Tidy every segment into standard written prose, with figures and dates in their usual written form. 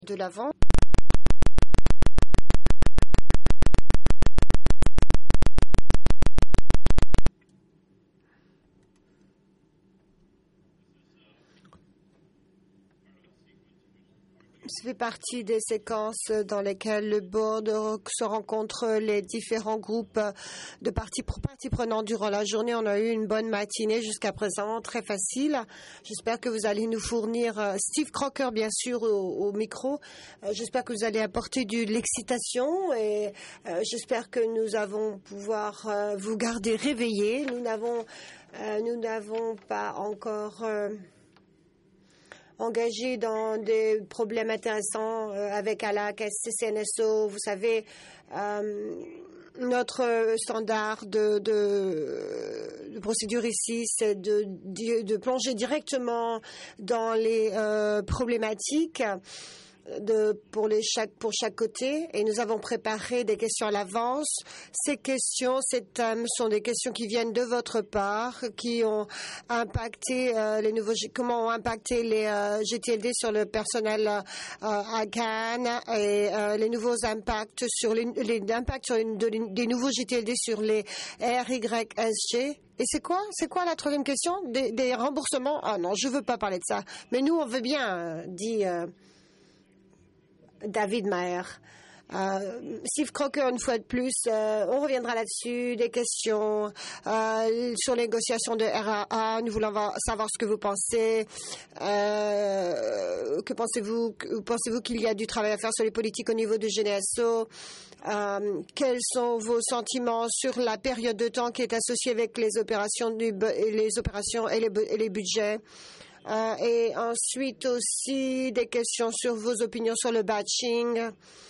de l'avant. Ça fait partie des séquences dans lesquelles le board se rencontre les différents groupes de parties prenantes durant la journée. On a eu une bonne matinée jusqu'à présent, très facile. J'espère que vous allez nous fournir Steve Crocker, bien sûr, au micro. J'espère que vous allez apporter de l'excitation et j'espère que nous allons pouvoir vous garder réveillés. Nous n'avons pas encore engagé dans des problèmes intéressants avec ALAC, CNSO. Vous savez, notre standard de procédure ici, c'est de plonger directement dans les problématiques pour chaque côté, et nous avons préparé des questions à l'avance. Ces thèmes sont des questions qui viennent de votre part, qui ont impacté comment ont impacté les GTLD sur le personnel à Cannes et les nouveaux impacts des nouveaux GTLD sur les RYSG. Et c'est quoi la troisième question? Des remboursements? Ah non, je veux pas parler de ça. Mais nous, on veut bien, dit David Maher. Steve Crocker, une fois de plus, on reviendra là-dessus, des questions sur les négociations de RAA. Nous voulons savoir ce que vous pensez. Que pensez-vous qu'il y a du travail à faire sur les politiques au niveau du GNSO? Quels sont vos sentiments sur la période de temps qui est associée avec les opérations et les budgets? Et ensuite aussi des questions sur vos opinions sur le batching.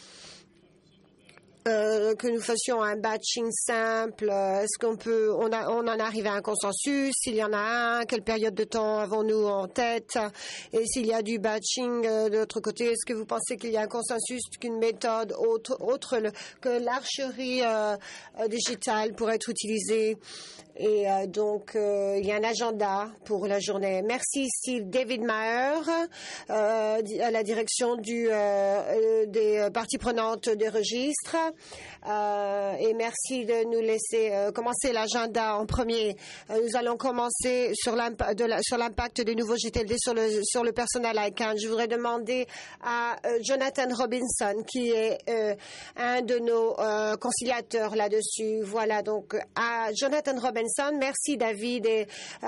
Que nous fassions un batching simple. Est-ce qu'on en arrive à un consensus? S'il y en a un, quelle période de temps avons-nous en tête? Et s'il y a du batching de l'autre côté, est-ce que vous pensez qu'il y a un consensus qu'une méthode autre que l'archerie digitale pourrait être utilisée? Et donc, il y a un agenda pour la journée. Merci Steve. David Maher, à la direction des parties prenantes des registres. Et merci de nous laisser commencer l'agenda en premier. Nous allons commencer sur l'impact des nouveaux GTLD sur le personnel ICANN. Je voudrais demander à Jonathan Robinson, qui est un de nos conciliateurs là-dessus. Voilà, donc à Jonathan Robinson. Merci David. Et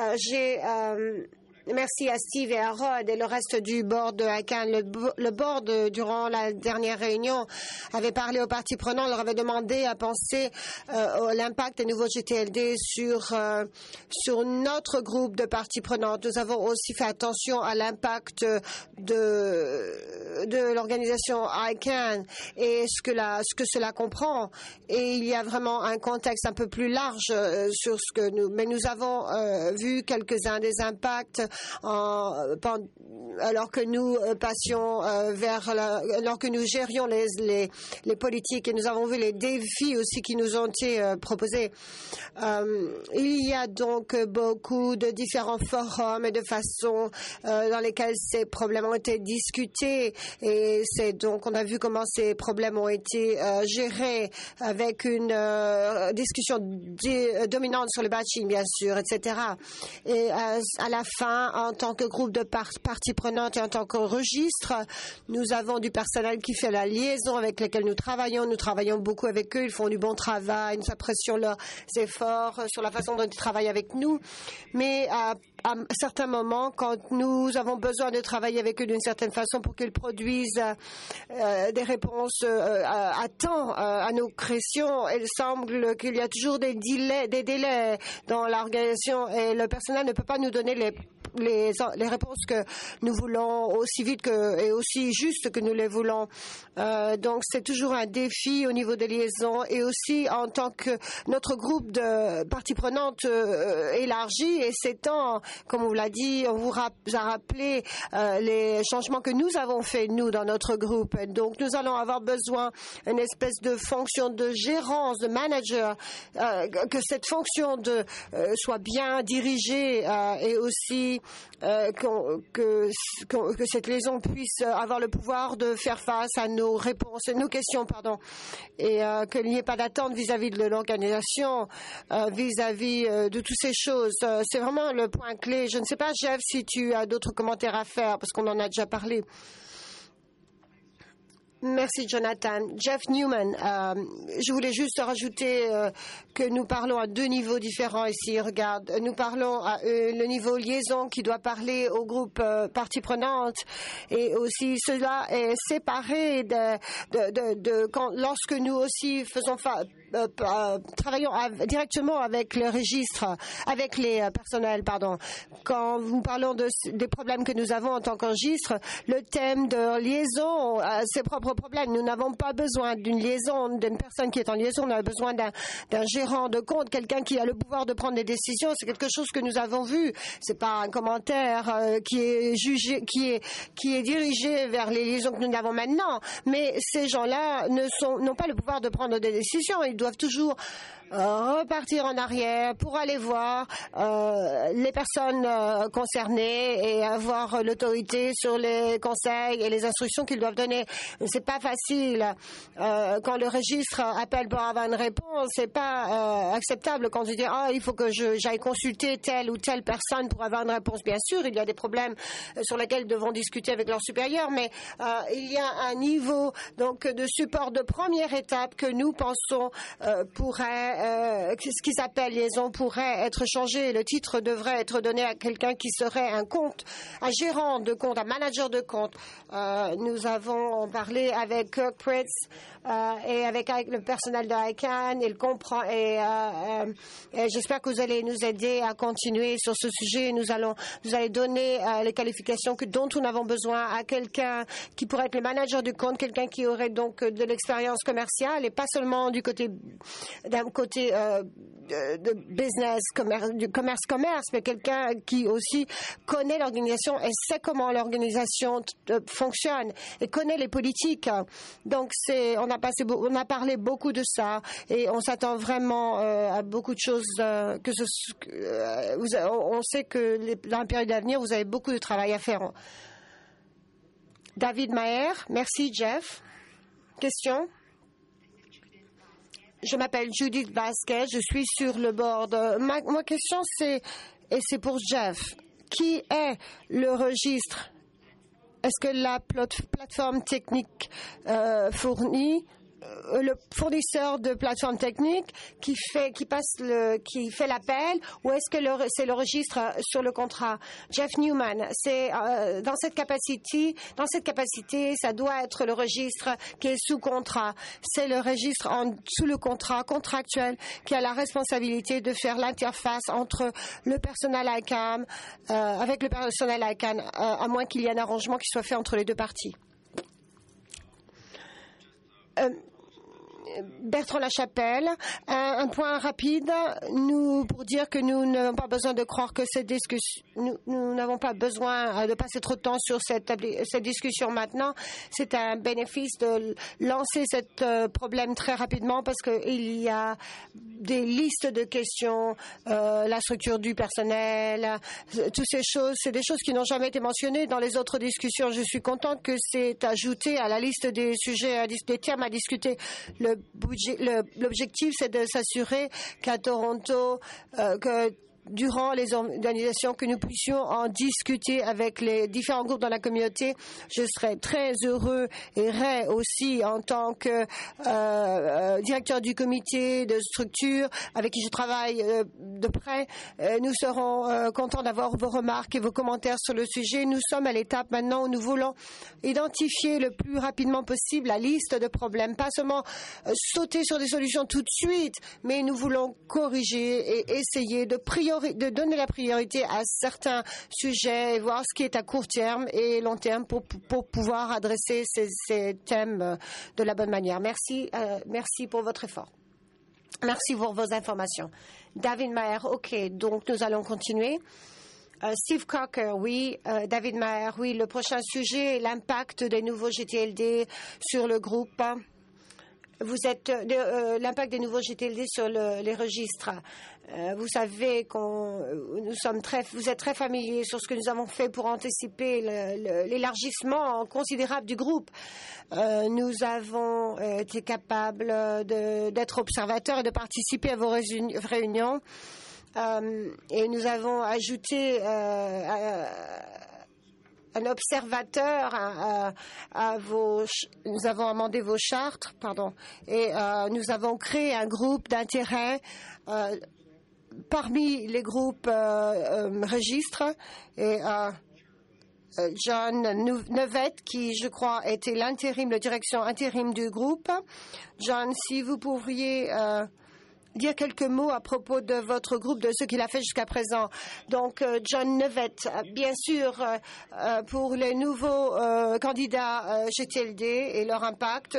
merci à Steve et à Rod et le reste du board de ICANN. Le board, durant la dernière réunion, avait parlé aux parties prenantes, leur avait demandé à penser l'impact des nouveaux GTLD sur notre groupe de parties prenantes. Nous avons aussi fait attention à l'impact de l'organisation ICANN et ce que cela comprend. Et il y a vraiment un contexte un peu plus large sur ce que mais nous avons vu quelques-uns des impacts alors que nous passions alors que nous gérions les politiques, et nous avons vu les défis aussi qui nous ont été proposés. Il y a donc beaucoup de différents forums et de façons dans lesquelles ces problèmes ont été discutés, et on a vu comment ces problèmes ont été gérés avec une discussion dominante sur le batching, bien sûr, etc. Et à la fin, en tant que groupe de parties prenantes et en tant que registre, nous avons du personnel qui fait la liaison avec lesquels nous travaillons. Nous travaillons beaucoup avec eux. Ils font du bon travail. Nous apprécions leurs efforts sur la façon dont ils travaillent avec nous. Mais à certains moments, quand nous avons besoin de travailler avec eux d'une certaine façon pour qu'ils produisent des réponses à temps à nos questions, il semble qu'il y a toujours des délais dans l'organisation, et le personnel ne peut pas nous donner les réponses que nous voulons aussi vite et aussi justes que nous les voulons. Donc c'est toujours un défi au niveau des liaisons, et aussi en tant que notre groupe de parties prenantes élargi et s'étend, comme on vous l'a dit, on vous a rappelé les changements que nous avons faits, nous, dans notre groupe. Donc nous allons avoir besoin d'une espèce de fonction de gérance, de manager, que cette fonction soit bien dirigée et aussi que cette liaison puisse avoir le pouvoir de faire face à nos réponses, nos questions, pardon, et qu'il n'y ait pas d'attente vis-à-vis de l'organisation, vis-à-vis de toutes ces choses. C'est vraiment le point clé. Je ne sais pas, Jeff, si tu as d'autres commentaires à faire, parce qu'on en a déjà parlé. Merci, Jonathan. Jeff Newman, je voulais juste rajouter que nous parlons à deux niveaux différents ici. Regarde, nous parlons à le niveau liaison qui doit parler au groupe parties prenantes, et aussi cela est séparé lorsque nous aussi travaillons directement avec le registre, avec les personnels, pardon. Quand nous parlons des problèmes que nous avons en tant qu'enregistre, le thème de liaison a ses propres problèmes. Nous n'avons pas besoin d'une liaison, d'une personne qui est en liaison. On a besoin d'un gérant de compte, quelqu'un qui a le pouvoir de prendre des décisions. C'est quelque chose que nous avons vu. C'est pas un commentaire qui est jugé, qui est dirigé vers les liaisons que nous avons maintenant. Mais ces gens-là n'ont pas le pouvoir de prendre des décisions. Ils doivent toujours repartir en arrière pour aller voir les personnes concernées et avoir l'autorité sur les conseils et les instructions qu'ils doivent donner. C'est pas facile. Quand le registre appelle pour avoir une réponse, c'est pas acceptable quand on dit il faut que j'aille consulter telle ou telle personne pour avoir une réponse. Bien sûr, il y a des problèmes sur lesquels ils devront discuter avec leurs supérieurs, mais il y a un niveau donc de support de première étape que nous pensons pourrait ce qui s'appelle liaison pourrait être changé. Le titre devrait être donné à quelqu'un qui serait un gérant de compte, un manager de compte. Nous avons parlé avec Kirk Pritz et avec le personnel de ICANN. Il comprend et j'espère que vous allez nous aider à continuer sur ce sujet. Vous allez donner les qualifications dont nous avons besoin à quelqu'un qui pourrait être le manager du compte, quelqu'un qui aurait donc de l'expérience commerciale et pas seulement d'un côté de business, du commerce, mais quelqu'un qui aussi connaît l'organisation et sait comment l'organisation fonctionne et connaît les politiques. Donc on a parlé beaucoup de ça et on s'attend vraiment à beaucoup de choses. On sait que dans la période à venir, vous avez beaucoup de travail à faire. David Maher, merci Jeff. Question? Je m'appelle Judith Vasquez, je suis sur le board. Ma question, c'est pour Jeff. Qui est le registre? Est-ce que la plateforme technique fournit le fournisseur de plateforme technique qui fait l'appel, ou est-ce que c'est le registre sur le contrat? Jeff Newman, c'est dans cette capacité, ça doit être le registre qui est sous contrat. C'est le registre sous le contrat contractuel qui a la responsabilité de faire l'interface entre le personnel ICANN avec le personnel ICANN, à moins qu'il y ait un arrangement qui soit fait entre les deux parties. Bertrand Lachapelle, un point rapide, pour dire que nous n'avons pas besoin de croire que cette discussion, nous n'avons pas besoin de passer trop de temps sur cette discussion maintenant. C'est un bénéfice de lancer ce problème très rapidement parce qu'il y a des listes de questions, la structure du personnel, toutes ces choses, c'est des choses qui n'ont jamais été mentionnées dans les autres discussions. Je suis contente que c'est ajouté à la liste des sujets, des termes à discuter. L'objectif, c'est de s'assurer qu'à Toronto, durant les organisations, que nous puissions en discuter avec les différents groupes dans la communauté. Je serais très heureux et aussi en tant que directeur du comité de structure avec qui je travaille de près. Nous serons contents d'avoir vos remarques et vos commentaires sur le sujet. Nous sommes à l'étape maintenant où nous voulons identifier le plus rapidement possible la liste de problèmes, pas seulement sauter sur des solutions tout de suite, mais nous voulons corriger et essayer de donner la priorité à certains sujets et voir ce qui est à court terme et long terme pour pouvoir adresser ces thèmes de la bonne manière. Merci pour votre effort. Merci pour vos informations. David Maher, OK, donc nous allons continuer. Steve Cocker, oui. David Maher, oui. Le prochain sujet est l'impact des nouveaux GTLD sur le groupe. l'impact des nouveaux GTLD sur les registres. Vous savez vous êtes très familier sur ce que nous avons fait pour anticiper l'élargissement considérable du groupe. Nous avons été capables d'être observateurs et de participer à vos réunions. Et nous avons ajouté un observateur nous avons amendé vos chartes, et nous avons créé un groupe d'intérêt parmi les groupes registres, et John Nevette, qui je crois était la direction intérim du groupe. John, si vous pourriez dire quelques mots à propos de votre groupe, de ce qu'il a fait jusqu'à présent. Donc, John Nevette, bien sûr, pour les nouveaux candidats GTLD et leur impact.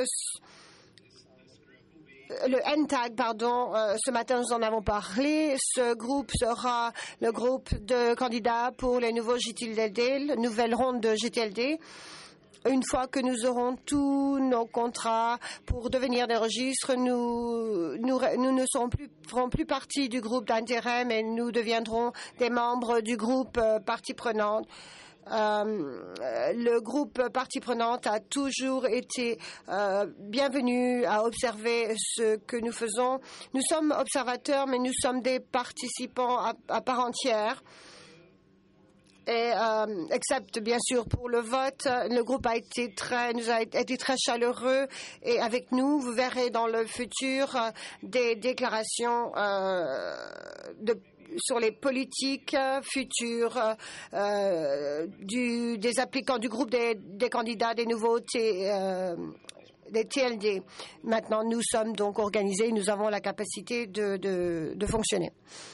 Le NTAG, ce matin nous en avons parlé. Ce groupe sera le groupe de candidats pour les nouveaux GTLD, la nouvelle ronde de GTLD. Une fois que nous aurons tous nos contrats pour devenir des registres, nous ne ferons plus partie du groupe d'intérêt, mais nous deviendrons des membres du groupe partie prenante. Le groupe partie prenante a toujours été bienvenu à observer ce que nous faisons. Nous sommes observateurs, mais nous sommes des participants à part entière. Et excepte bien sûr pour le vote, le groupe a été très chaleureux, et avec nous, vous verrez dans le futur des déclarations sur les politiques futures des applicants du groupe des candidats des nouveaux des TLD. Maintenant, nous sommes donc organisés, nous avons la capacité de fonctionner.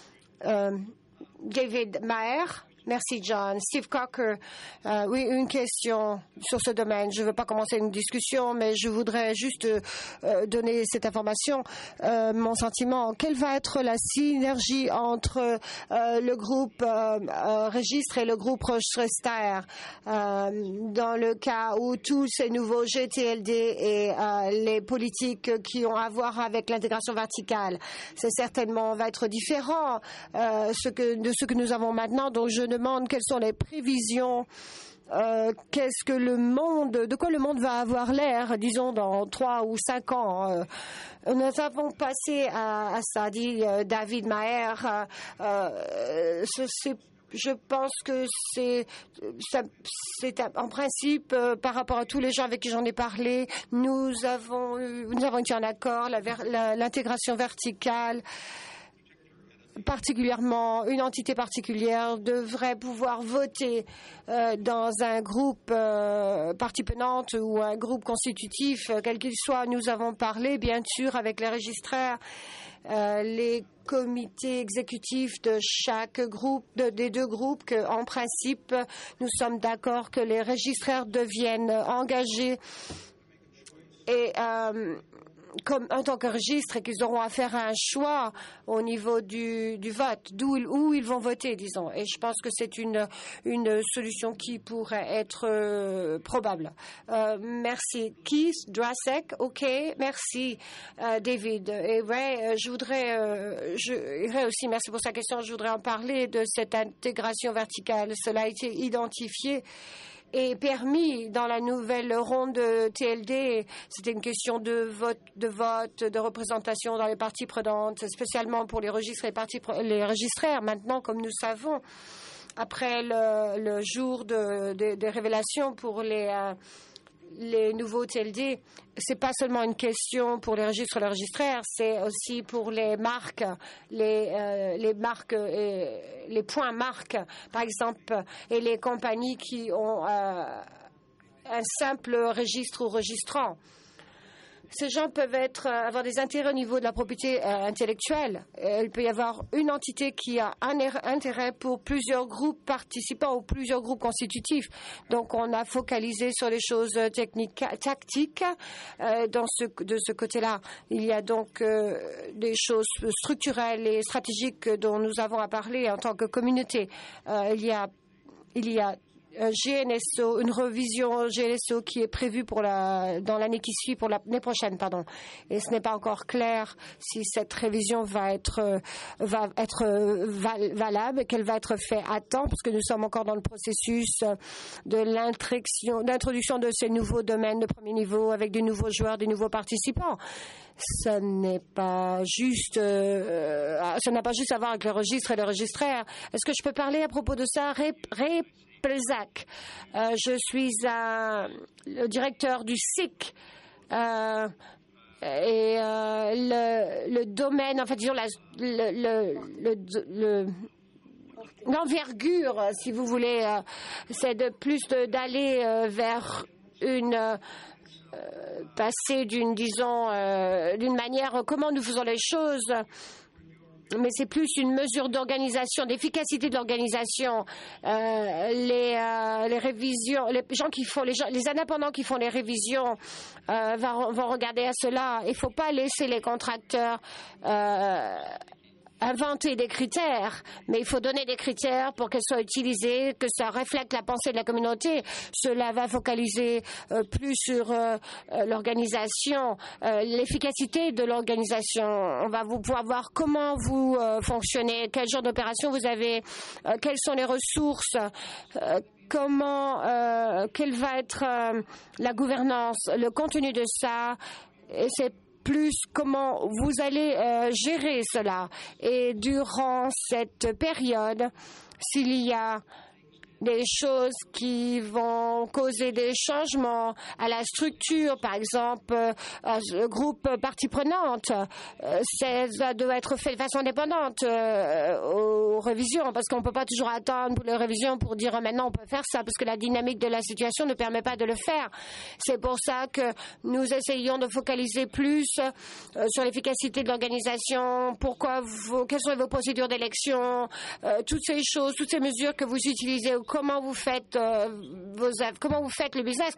David Maher. Merci, John. Steve Cocker, oui, une question sur ce domaine. Je ne veux pas commencer une discussion, mais je voudrais juste donner cette information. Mon sentiment, quelle va être la synergie entre le groupe registre et le groupe registraire dans le cas où tous ces nouveaux GTLD et les politiques qui ont à voir avec l'intégration verticale, c'est certainement va être différent de ce que nous avons maintenant. Donc, je demande quelles sont les prévisions, de quoi le monde va avoir l'air, disons, dans 3 ou 5 ans. Nous avons passé à ça, dit David Maher. Je pense que c'est en principe, par rapport à tous les gens avec qui j'en ai parlé, nous avons été en accord, l'intégration verticale, particulièrement une entité particulière devrait pouvoir voter dans un groupe partie prenante ou un groupe constitutif, quel qu'il soit. Nous avons parlé bien sûr avec les registraires, les comités exécutifs de chaque groupe, des deux groupes, qu'en principe nous sommes d'accord que les registraires deviennent engagés et en tant que registre, et qu'ils auront à faire un choix au niveau du vote, où ils vont voter, disons. Et je pense que c'est une solution qui pourrait être probable. Merci. Keith Drasek, OK. Merci, David. Et Ray, Ray aussi, merci pour sa question. Je voudrais en parler de cette intégration verticale. Cela a été identifié et permis dans la nouvelle ronde de TLD. C'était une question de vote, de représentation dans les parties prenantes, spécialement pour les registres et les registraires. Maintenant, comme nous savons, après le jour des révélations pour les nouveaux TLD, c'est pas seulement une question pour les registres et les registraires, c'est aussi pour les marques, les marques, les points marques, par exemple, et les compagnies qui ont un simple registre ou registrant. Ces gens peuvent avoir des intérêts au niveau de la propriété intellectuelle. Il peut y avoir une entité qui a un intérêt pour plusieurs groupes participants ou plusieurs groupes constitutifs. Donc, on a focalisé sur les choses tactiques de ce côté-là. Il y a donc des choses structurelles et stratégiques dont nous avons à parler en tant que communauté. Il y a GNSO, une révision GNSO qui est prévue dans l'année qui suit, pour l'année prochaine, pardon. Et ce n'est pas encore clair si cette révision va être valable, qu'elle va être faite à temps, parce que nous sommes encore dans le processus de l'introduction de ces nouveaux domaines de premier niveau avec des nouveaux joueurs, des nouveaux participants. Ça n'a pas juste à voir avec le registre et le registraire. Est-ce que je peux parler à propos de ça? Pelzac. Je suis le directeur du SIC et le domaine, en fait, disons l'envergure, si vous voulez, c'est d'aller vers une passer d'une manière, comment nous faisons les choses. Mais c'est plus une mesure d'organisation, d'efficacité de l'organisation. Les révisions, les indépendants qui font les révisions vont regarder à cela. Il ne faut pas laisser les contracteurs inventer des critères, mais il faut donner des critères pour qu'elles soient utilisées, que ça reflète la pensée de la communauté. Cela va focaliser plus sur l'organisation, l'efficacité de l'organisation. On va pouvoir voir comment vous fonctionnez, quel genre d'opération vous avez, quelles sont les ressources, quelle va être la gouvernance, le contenu de ça. Et c'est plus comment vous allez gérer cela. Et durant cette période, s'il y a des choses qui vont causer des changements à la structure, par exemple, le groupe partie prenante, ça doit être fait de façon indépendante aux révisions, parce qu'on ne peut pas toujours attendre pour les révisions pour dire maintenant on peut faire ça, parce que la dynamique de la situation ne permet pas de le faire. C'est pour ça que nous essayons de focaliser plus sur l'efficacité de l'organisation, quelles sont vos procédures d'élection, toutes ces choses, toutes ces mesures que vous utilisez, comment vous faites comment vous faites le business,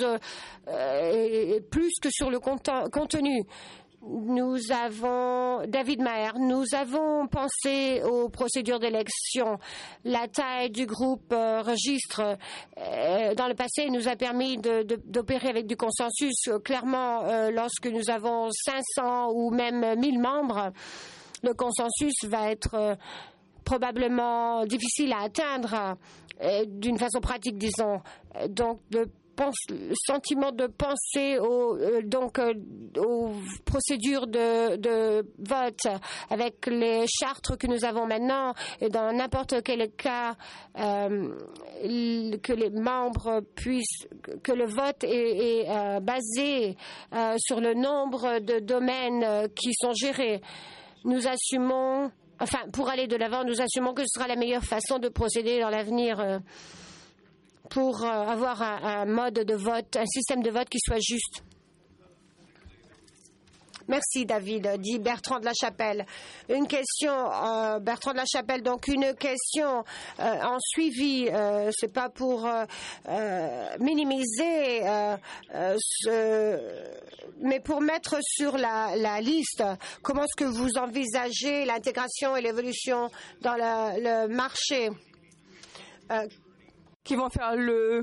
plus que sur le contenu. Nous avons David Maher, nous avons pensé aux procédures d'élection. La taille du groupe registre dans le passé nous a permis d'opérer avec du consensus. Clairement, lorsque nous avons 500 ou même 1000 membres, le consensus va être probablement difficile à atteindre d'une façon pratique, disons. Donc, le sentiment de penser aux procédures de vote avec les chartes que nous avons maintenant, et dans n'importe quel cas que les membres que le vote est basé sur le nombre de domaines qui sont gérés. Nous assumons, pour aller de l'avant, nous assumons que ce sera la meilleure façon de procéder dans l'avenir pour avoir un mode de vote, un système de vote qui soit juste. Merci David, dit Bertrand de la Chapelle. Une question, Bertrand de la Chapelle, donc une question en suivi, c'est pas pour minimiser, mais pour mettre sur la liste, comment est-ce que vous envisagez l'intégration et l'évolution dans le marché qui vont faire le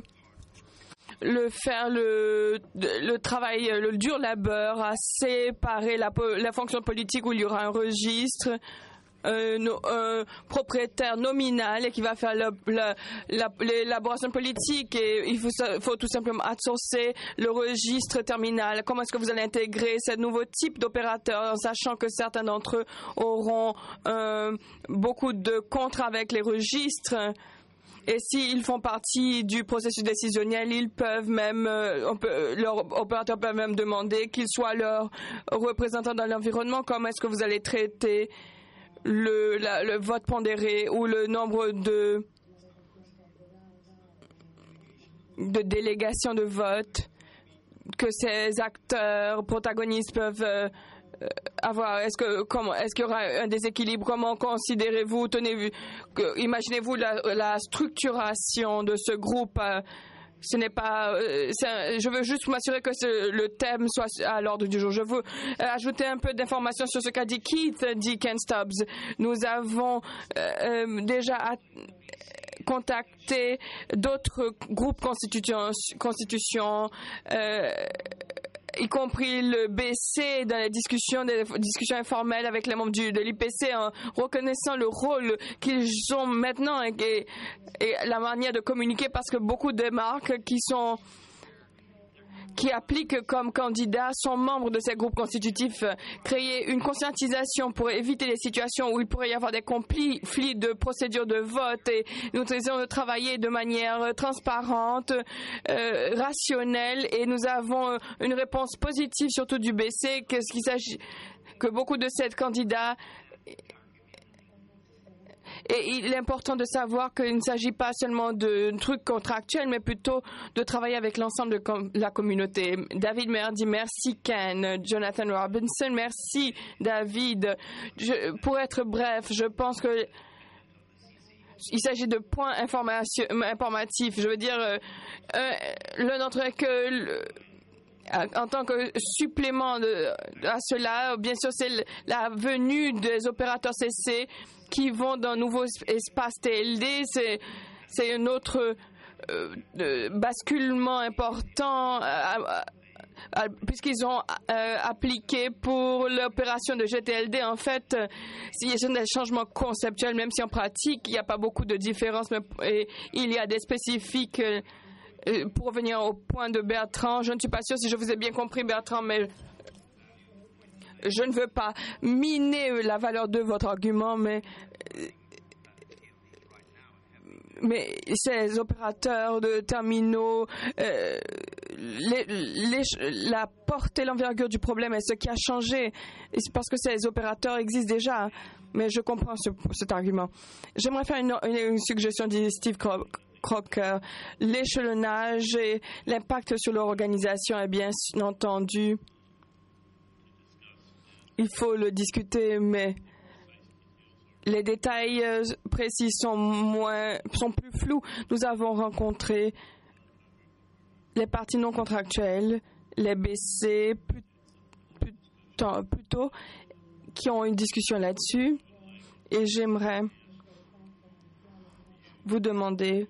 travail, le dur labeur, à séparer la fonction politique où il y aura un registre, propriétaire nominal et qui va faire l'élaboration politique, et il faut tout simplement outsourcer le registre terminal. Comment est-ce que vous allez intégrer ce nouveau type d'opérateurs, en sachant que certains d'entre eux auront beaucoup de contrats avec les registres? Et s'ils font partie du processus décisionnel, ils peuvent même, leurs opérateurs peuvent même demander qu'ils soient leurs représentants dans l'environnement. Comment est-ce que vous allez traiter le vote pondéré ou le nombre de délégations de vote que ces acteurs protagonistes peuvent avoir? Est-ce qu'il y aura un déséquilibre? Comment considérez-vous, imaginez-vous la structuration de ce groupe? Ce n'est pas. Je veux juste m'assurer que le thème soit à l'ordre du jour. Je veux ajouter un peu d'informations sur ce qu'a dit Keith, dit Ken Stubbs. Nous avons déjà contacter d'autres groupes constitutions, y compris le BC dans les discussions informelles avec les membres de l'IPC, en reconnaissant le rôle qu'ils ont maintenant et la manière de communiquer, parce que beaucoup de marques qui appliquent comme candidats sont membres de ces groupes constitutifs. Créer une conscientisation pour éviter les situations où il pourrait y avoir des conflits de procédures de vote, et nous essayons de travailler de manière transparente, rationnelle, et nous avons une réponse positive surtout du BC que beaucoup de ces candidats. Et il est important de savoir qu'il ne s'agit pas seulement de trucs contractuels, mais plutôt de travailler avec l'ensemble de la communauté. David Mayer dit merci Ken. Jonathan Robinson, merci David. Pour être bref, je pense que il s'agit de points informatifs. Je veux dire, l'un d'entre eux en tant que supplément à cela, bien sûr, c'est la venue des opérateurs CC qui vont dans un nouveau espace TLD. C'est un autre basculement important puisqu'ils ont appliqué pour l'opération de GTLD. En fait, il y a des changements conceptuels, même si en pratique, il n'y a pas beaucoup de différences, mais il y a des spécifiques. Pour revenir au point de Bertrand, je ne suis pas sûre si je vous ai bien compris, Bertrand, mais je ne veux pas miner la valeur de votre argument, mais ces opérateurs de terminaux, la portée, l'envergure du problème est ce qui a changé. Et c'est parce que ces opérateurs existent déjà. Mais je comprends cet argument. J'aimerais faire une suggestion de Steve Crocker. L'échelonnage et l'impact sur l'organisation est bien entendu. Il faut le discuter, mais les détails précis sont plus flous. Nous avons rencontré les parties non contractuelles, les BC plutôt, qui ont une discussion là-dessus. Et j'aimerais vous demander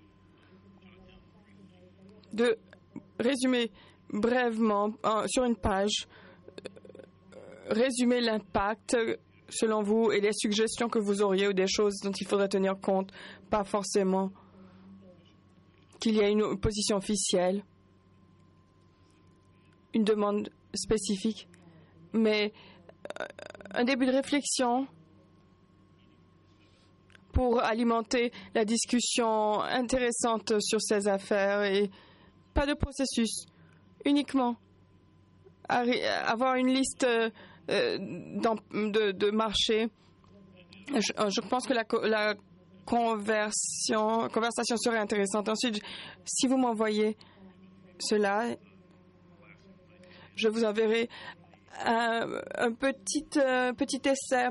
de résumer brièvement sur une page, résumer l'impact selon vous et les suggestions que vous auriez ou des choses dont il faudrait tenir compte, pas forcément qu'il y ait une position officielle, une demande spécifique, mais un début de réflexion pour alimenter la discussion intéressante sur ces affaires, et pas de processus, uniquement avoir une liste de marché. Je pense que la conversation serait intéressante. Ensuite, si vous m'envoyez cela, je vous enverrai un petit essai,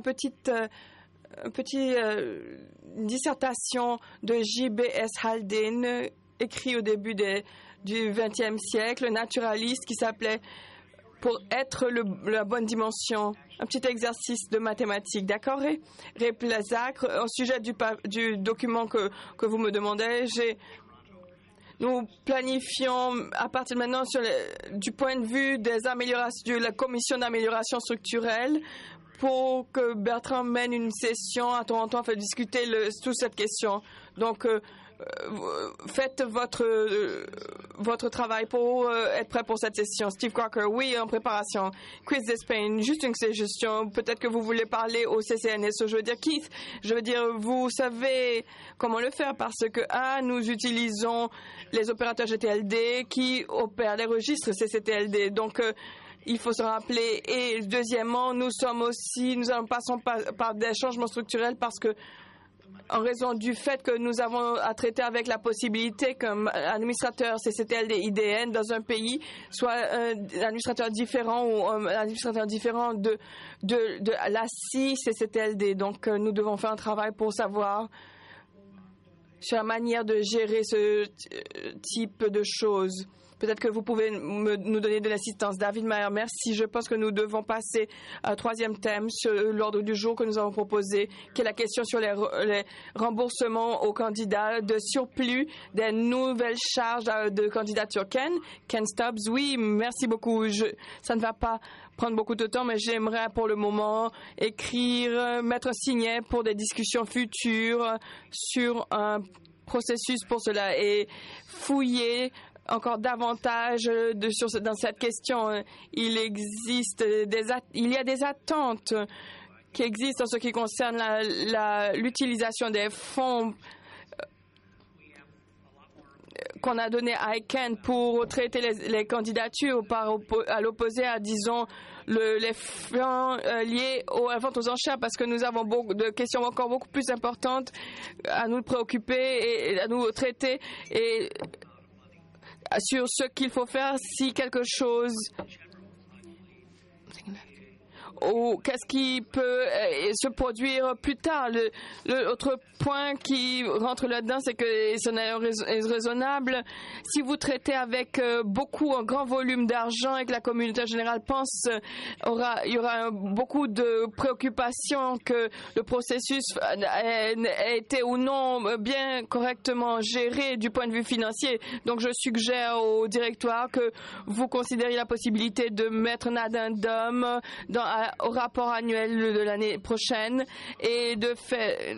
dissertation de J.B.S. Haldane, écrit au début du XXe siècle, naturaliste, qui s'appelait Pour être la bonne dimension, un petit exercice de mathématiques, d'accord? Réplazac, au sujet du document que vous me demandez, nous planifions à partir de maintenant du point de vue des améliorations, de la commission d'amélioration structurelle, pour que Bertrand mène une session à Toronto afin de discuter toute cette question. Donc, faites votre travail pour être prêt pour cette session. Steve Crocker, oui, en préparation. Chris Despain, juste une suggestion. Peut-être que vous voulez parler au CCNSO. Je veux dire, Keith, vous savez comment le faire, parce que, nous utilisons les opérateurs GTLD qui opèrent les registres CCTLD. Donc, il faut se rappeler. Et deuxièmement, nous passons par des changements structurels parce que, en raison du fait que nous avons à traiter avec la possibilité qu'un administrateur CCTLD IDN dans un pays soit un administrateur différent ou un administrateur différent de la CI CCTLD. Donc, nous devons faire un travail pour savoir sur la manière de gérer ce type de choses. Peut-être que vous pouvez nous donner de l'assistance. David Mayer, merci. Je pense que nous devons passer à un troisième thème sur l'ordre du jour que nous avons proposé, qui est la question sur les remboursements aux candidats de surplus des nouvelles charges de candidature. Ken Stubbs, oui, merci beaucoup. Ça ne va pas prendre beaucoup de temps, mais j'aimerais pour le moment écrire, mettre un signet pour des discussions futures sur un processus pour cela et fouiller encore davantage dans cette question. Il y a des attentes qui existent en ce qui concerne l'utilisation des fonds qu'on a donné à ICANN pour traiter les candidatures à l'opposé à, disons, les fonds liés à la vente aux enchères, parce que nous avons beaucoup de questions encore beaucoup plus importantes à nous préoccuper et à nous traiter et sur ce qu'il faut faire si quelque chose ou qu'est-ce qui peut se produire plus tard. L'autre point qui rentre là-dedans, c'est que ce n'est raisonnable. Si vous traitez avec un grand volume d'argent et que la communauté générale pense il y aura beaucoup de préoccupations que le processus ait été ou non bien correctement géré du point de vue financier. Donc je suggère au directoire que vous considériez la possibilité de mettre un addendum au rapport annuel de l'année prochaine et de faire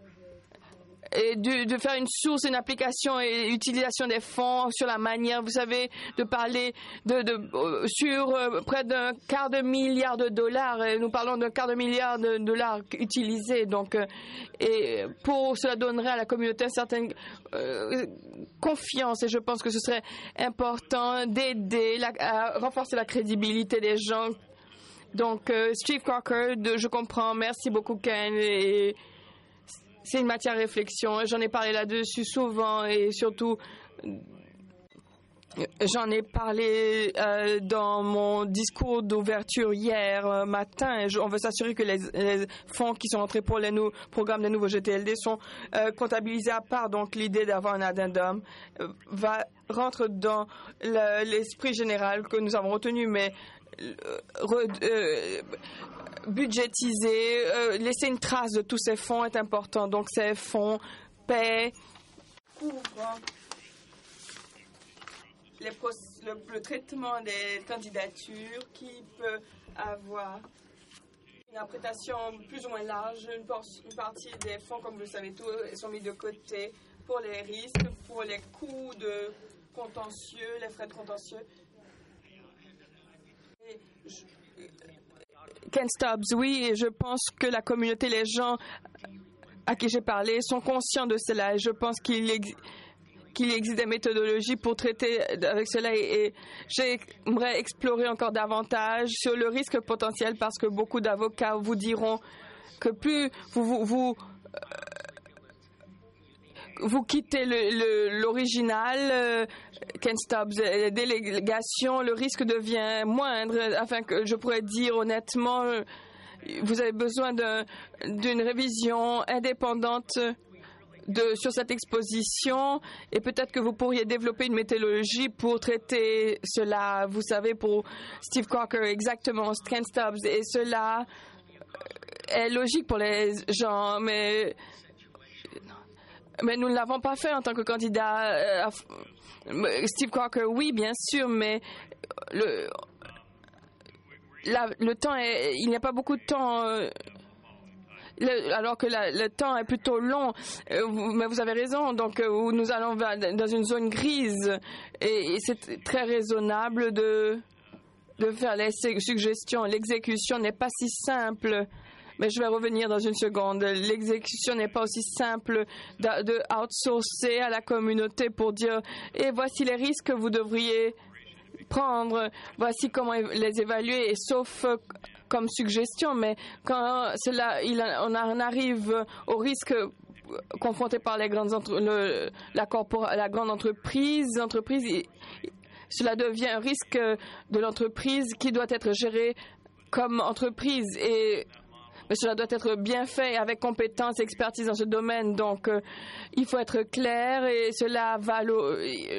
une source, une application et utilisation des fonds sur la manière, vous savez, de parler sur près d'un quart de milliard de dollars. Et nous parlons d'un quart de milliard de dollars utilisés. Donc, et cela donnerait à la communauté une certaine confiance. Et je pense que ce serait important d'aider à renforcer la crédibilité des gens. Donc, Steve Crocker, je comprends. Merci beaucoup, Ken. Et c'est une matière à réflexion. J'en ai parlé là-dessus souvent et surtout, j'en ai parlé dans mon discours d'ouverture hier matin. On veut s'assurer que les fonds qui sont entrés pour les programmes des nouveaux GTLD sont comptabilisés à part. Donc, l'idée d'avoir un addendum rentre dans l'esprit général que nous avons retenu, mais budgétiser, laisser une trace de tous ces fonds est important. Donc ces fonds couvrent le traitement des candidatures qui peut avoir une interprétation plus ou moins large. Une partie des fonds, comme vous le savez tous, sont mis de côté pour les risques, pour les coûts de contentieux, les frais de contentieux. Ken Stubbs, oui, et je pense que la communauté, les gens à qui j'ai parlé sont conscients de cela et je pense qu'il existe des méthodologies pour traiter avec cela et j'aimerais explorer encore davantage sur le risque potentiel parce que beaucoup d'avocats vous diront que plus vous quittez l'original, Ken Stubbs, les délégations, le risque devient moindre, afin que je pourrais dire honnêtement, vous avez besoin d'une révision indépendante sur cette exposition et peut-être que vous pourriez développer une méthodologie pour traiter cela, vous savez, pour Steve Crocker, exactement, Ken Stubbs, et cela est logique pour les gens, mais nous ne l'avons pas fait en tant que candidat. Steve Crocker, oui, bien sûr, mais le temps il n'y a pas beaucoup de temps, alors que le temps est plutôt long. Mais vous avez raison, donc nous allons dans une zone grise et c'est très raisonnable de faire les suggestions. L'exécution n'est pas si simple. Mais je vais revenir dans une seconde. L'exécution n'est pas aussi simple de outsourcer à la communauté pour dire « Et voici les risques que vous devriez prendre, voici comment les évaluer », et sauf comme suggestion. Mais quand on arrive au risque confronté par les grandes la grande entreprise, cela devient un risque de l'entreprise qui doit être géré comme entreprise mais cela doit être bien fait avec compétence et expertise dans ce domaine. Donc, il faut être clair et cela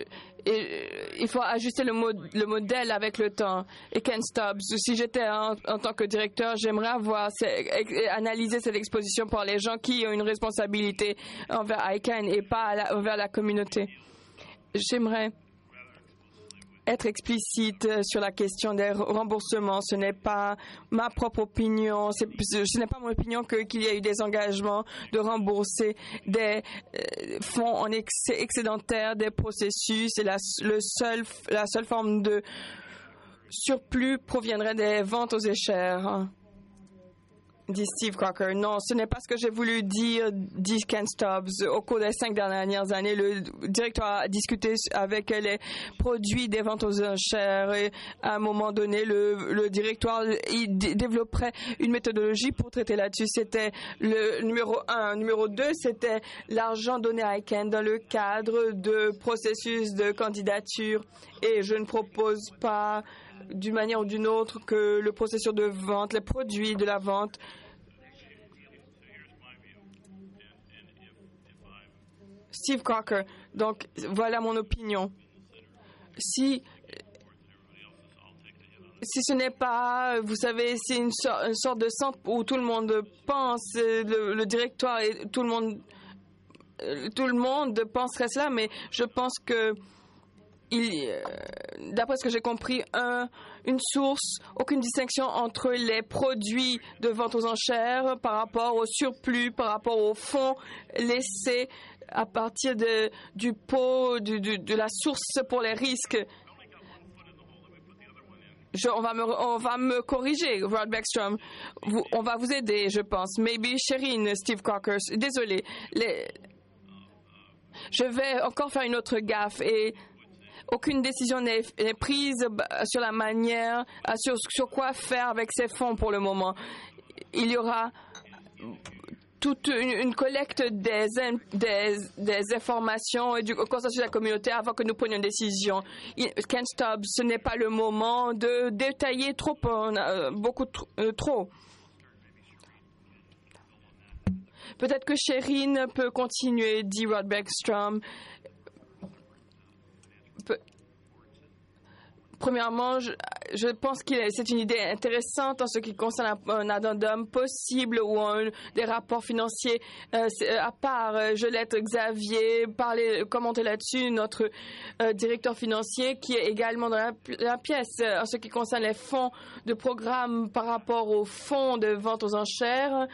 il faut ajuster le modèle avec le temps. Et Ken Stubbs, si j'étais en tant que directeur, j'aimerais analyser cette exposition par les gens qui ont une responsabilité envers ICANN et pas envers la communauté. J'aimerais être explicite sur la question des remboursements. Ce n'est pas ma propre opinion. Ce n'est pas mon opinion qu'il y a eu des engagements de rembourser des fonds en excédentaire des processus. Et la seule forme de surplus proviendrait des ventes aux enchères. Dit Steve Crocker. Non, ce n'est pas ce que j'ai voulu dire, dit Ken Stubbs. Au cours des 5 dernières années, le directeur a discuté avec les produits des ventes aux enchères et à un moment donné, le directoire développerait une méthodologie pour traiter là-dessus. C'était le numéro 1. Numéro 2, c'était l'argent donné à ICANN dans le cadre de processus de candidature. Et je ne propose pas d'une manière ou d'une autre que le processus de vente, les produits de la vente Steve Crocker. Donc, voilà mon opinion. Si ce n'est pas, vous savez, c'est une sorte de centre où tout le monde pense, le directoire et tout le monde penserait cela, mais je pense que d'après ce que j'ai compris, une source, aucune distinction entre les produits de vente aux enchères par rapport au surplus, par rapport aux fonds laissés à partir du pot, de la source pour les risques. On va me corriger, Rod Beckstrom. On va vous aider, je pense. Maybe Sherine, Steve Crocker. Désolé. Je vais encore faire une autre gaffe et aucune décision n'est prise sur la manière, sur quoi faire avec ces fonds pour le moment. Il y aura toute une collecte des informations et du consensus de la communauté avant que nous prenions une décision. Ken Stubbs, ce n'est pas le moment de détailler trop, beaucoup trop. Peut-être que Sherine peut continuer, dit Rod Beckstrom. Premièrement, je pense que c'est une idée intéressante en ce qui concerne un addendum possible ou des rapports financiers à part. Je laisse Xavier commenter là-dessus, notre directeur financier qui est également dans la pièce. En ce qui concerne les fonds de programme par rapport aux fonds de vente aux enchères,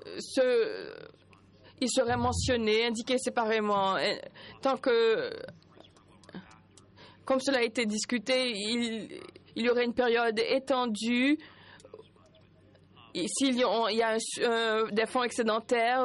il serait mentionné, indiqué séparément. Tant que comme cela a été discuté, il y aurait une période étendue s'il y a des fonds excédentaires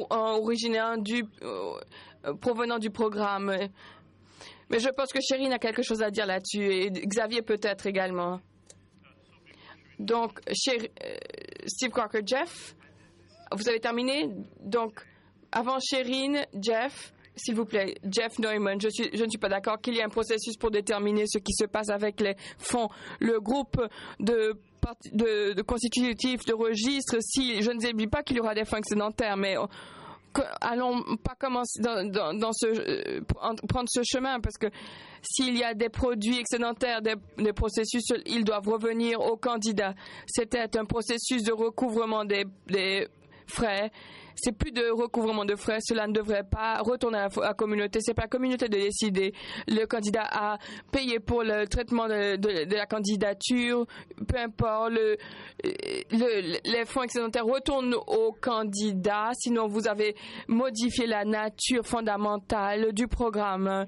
provenant du programme. Mais je pense que Sherine a quelque chose à dire là-dessus et Xavier peut-être également. Donc, Steve Crocker, Jeff, vous avez terminé? Donc, avant Sherine, Jeff. S'il vous plaît, Jeff Neumann, je ne suis pas d'accord qu'il y ait un processus pour déterminer ce qui se passe avec les fonds. Le groupe de constitutifs de registre, si je ne dis pas qu'il y aura des fonds excédentaires, mais allons pas commencer prendre ce chemin parce que s'il y a des produits excédentaires, des processus, ils doivent revenir aux candidats. C'était un processus de recouvrement des frais. C'est plus de recouvrement de frais. Cela ne devrait pas retourner à la communauté. C'est pas la communauté de décider. Le candidat a payé pour le traitement de la candidature. Peu importe. Les fonds excédentaires retournent au candidat. Sinon, vous avez modifié la nature fondamentale du programme.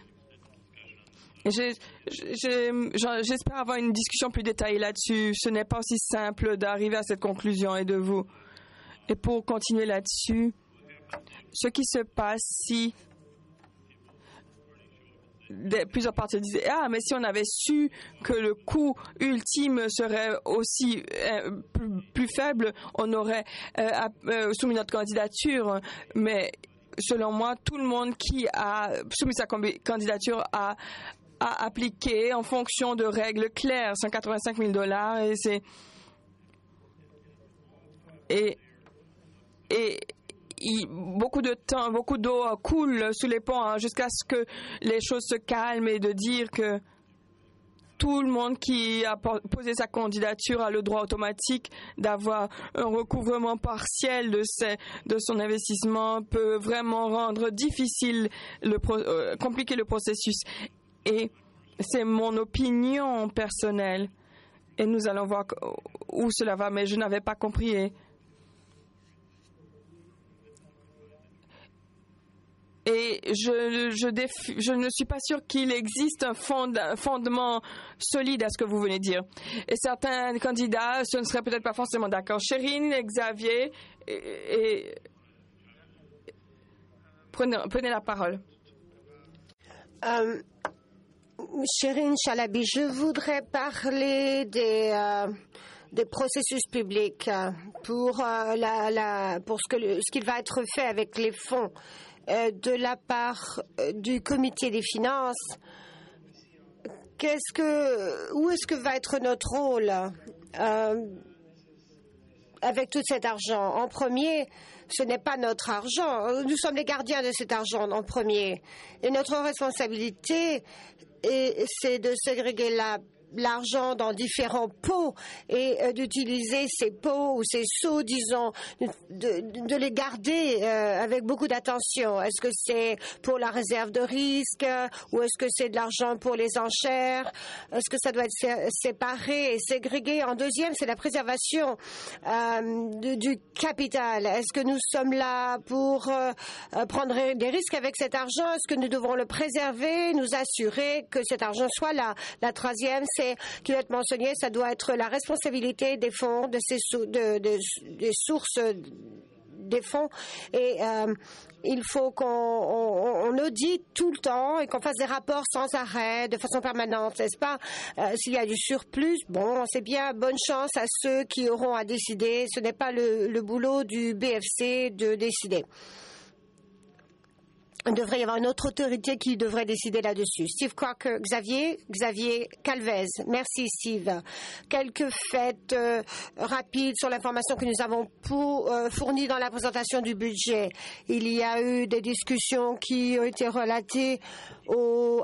J'espère avoir une discussion plus détaillée là-dessus. Ce n'est pas aussi simple d'arriver à cette conclusion et de vous. Et pour continuer là-dessus, ce qui se passe si plusieurs parties disaient « Ah, mais si on avait su que le coût ultime serait aussi plus faible, on aurait soumis notre candidature. » Mais selon moi, tout le monde qui a soumis sa candidature a appliqué en fonction de règles claires, $185 000 et beaucoup de temps, beaucoup d'eau coule sous les ponts jusqu'à ce que les choses se calment et de dire que tout le monde qui a posé sa candidature a le droit automatique d'avoir un recouvrement partiel de son investissement peut vraiment rendre difficile, compliquer le processus. Et c'est mon opinion personnelle. Et nous allons voir où cela va, mais je n'avais pas compris. Et je ne suis pas sûre qu'il existe un fondement solide à ce que vous venez de dire. Et certains candidats, ce ne seraient peut-être pas forcément d'accord. Chérine, Xavier, prenez la parole. Chérine Chalabi, je voudrais parler des processus publics pour ce qu'il va être fait avec les fonds. De la part du comité des finances, où est-ce que va être notre rôle avec tout cet argent? En premier, ce n'est pas notre argent. Nous sommes les gardiens de cet argent en premier. Et notre responsabilité, c'est de ségréguer l'argent dans différents pots et d'utiliser ces pots ou ces seaux, disons, de les garder avec beaucoup d'attention. Est-ce que c'est pour la réserve de risque ou est-ce que c'est de l'argent pour les enchères? Est-ce que ça doit être séparé et ségrégué? En deuxième, c'est la préservation du capital. Est-ce que nous sommes là pour prendre des risques avec cet argent? Est-ce que nous devons le préserver, nous assurer que cet argent soit là? La troisième, c'est qui doit être mentionné, ça doit être la responsabilité des fonds, des sources des fonds. Et il faut qu'on audite tout le temps et qu'on fasse des rapports sans arrêt, de façon permanente, n'est-ce pas? S'il y a du surplus, bon, c'est bien, bonne chance à ceux qui auront à décider. Ce n'est pas le boulot du BFC de décider. Il devrait y avoir une autre autorité qui devrait décider là-dessus. Steve Crocker, Xavier Calvez. Merci, Steve. Quelques faits rapides sur l'information que nous avons fournie dans la présentation du budget. Il y a eu des discussions qui ont été relatées aux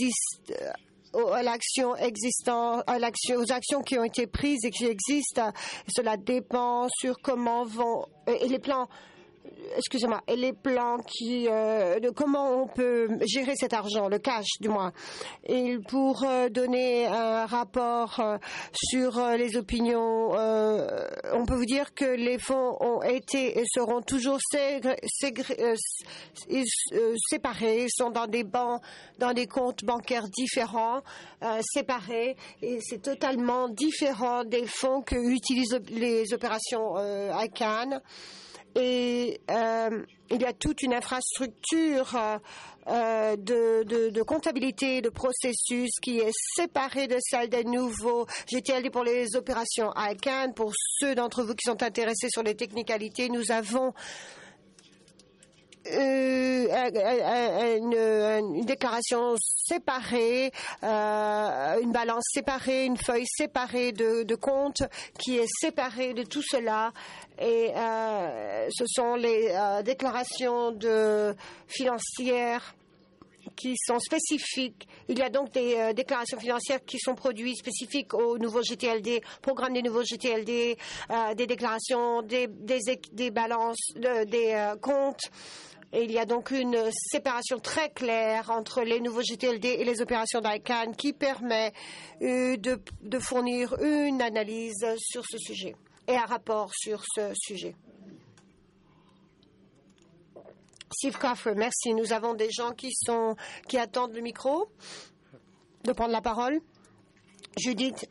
actions qui ont été prises et qui existent. Cela dépend sur comment vont et les plans. Excusez-moi, et les plans de comment on peut gérer cet argent, le cash du moins. Et pour donner un rapport sur les opinions, on peut vous dire que les fonds ont été et seront toujours séparés, ils sont dans des comptes bancaires différents, séparés, et c'est totalement différent des fonds que utilisent les opérations ICANN. Et il y a toute une infrastructure de comptabilité, de processus qui est séparée de celle des nouveaux GTLD pour les opérations ICANN. Pour ceux d'entre vous qui sont intéressés sur les technicalités, nous avons une déclaration séparée, une balance séparée, une feuille séparée de compte qui est séparée de tout cela. Et ce sont les déclarations financières qui sont spécifiques. Il y a donc des déclarations financières qui sont produites spécifiques aux nouveaux GTLD, programme des nouveaux GTLD, des déclarations, des balances, des comptes. Et il y a donc une séparation très claire entre les nouveaux GTLD et les opérations d'ICANN qui permet de fournir une analyse sur ce sujet et un rapport sur ce sujet. Steve Coffer, merci. Nous avons des gens qui attendent le micro, de prendre la parole. Judith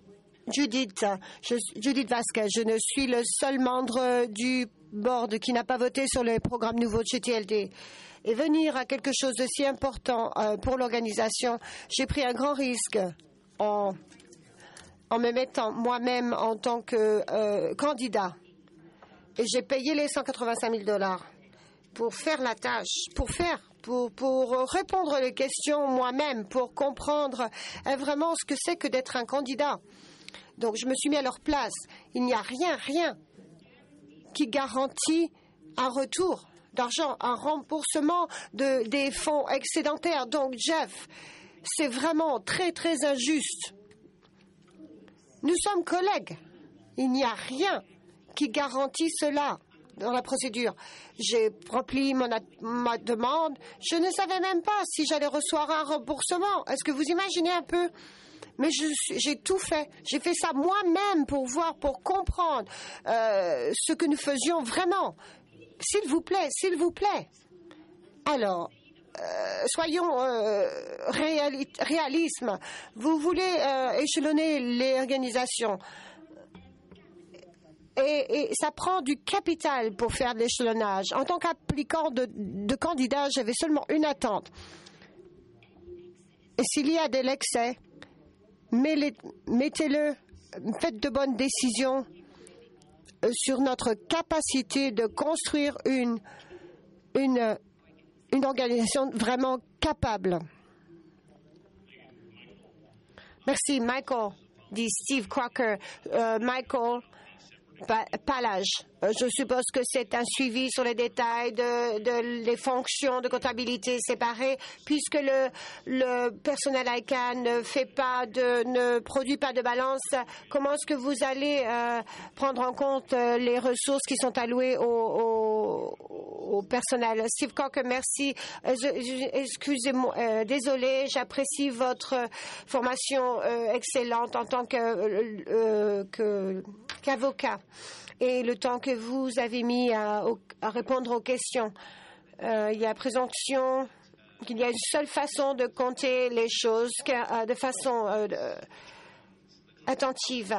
Vasquez, je ne suis le seul membre du board qui n'a pas voté sur le programme nouveau de GTLD. Et venir à quelque chose de si important pour l'organisation, j'ai pris un grand risque en me mettant moi-même en tant que candidat. Et j'ai payé les $185 000 pour faire la tâche, pour répondre aux questions moi-même, pour comprendre vraiment ce que c'est que d'être un candidat. Donc je me suis mis à leur place. Il n'y a rien qui garantit un retour d'argent, un remboursement des fonds excédentaires. Donc, Jeff, c'est vraiment très, très injuste. Nous sommes collègues. Il n'y a rien qui garantit cela dans la procédure. J'ai rempli ma demande. Je ne savais même pas si j'allais recevoir un remboursement. Est-ce que vous imaginez un peu? Mais j'ai tout fait. J'ai fait ça moi-même pour comprendre ce que nous faisions vraiment. S'il vous plaît, s'il vous plaît. Alors, soyons réalisme. Vous voulez échelonner les organisations. Et ça prend du capital pour faire de l'échelonnage. En tant qu'applicant de candidat, j'avais seulement une attente. Et s'il y a de l'excès, mettez-le, faites de bonnes décisions sur notre capacité de construire une organisation vraiment capable. Merci, Michael, dit Steve Crocker. Michael, pas l'âge. Je suppose que c'est un suivi sur les détails les fonctions de comptabilité séparées, puisque le personnel ICANN ne produit pas de balance. Comment est-ce que vous allez prendre en compte les ressources qui sont allouées au personnel? Steve Cocker, merci. Excusez-moi, désolé, j'apprécie votre formation excellente en tant qu'avocat. Et le temps que vous avez mis à répondre aux questions. Il y a présomption qu'il y a une seule façon de compter les choses de façon attentive.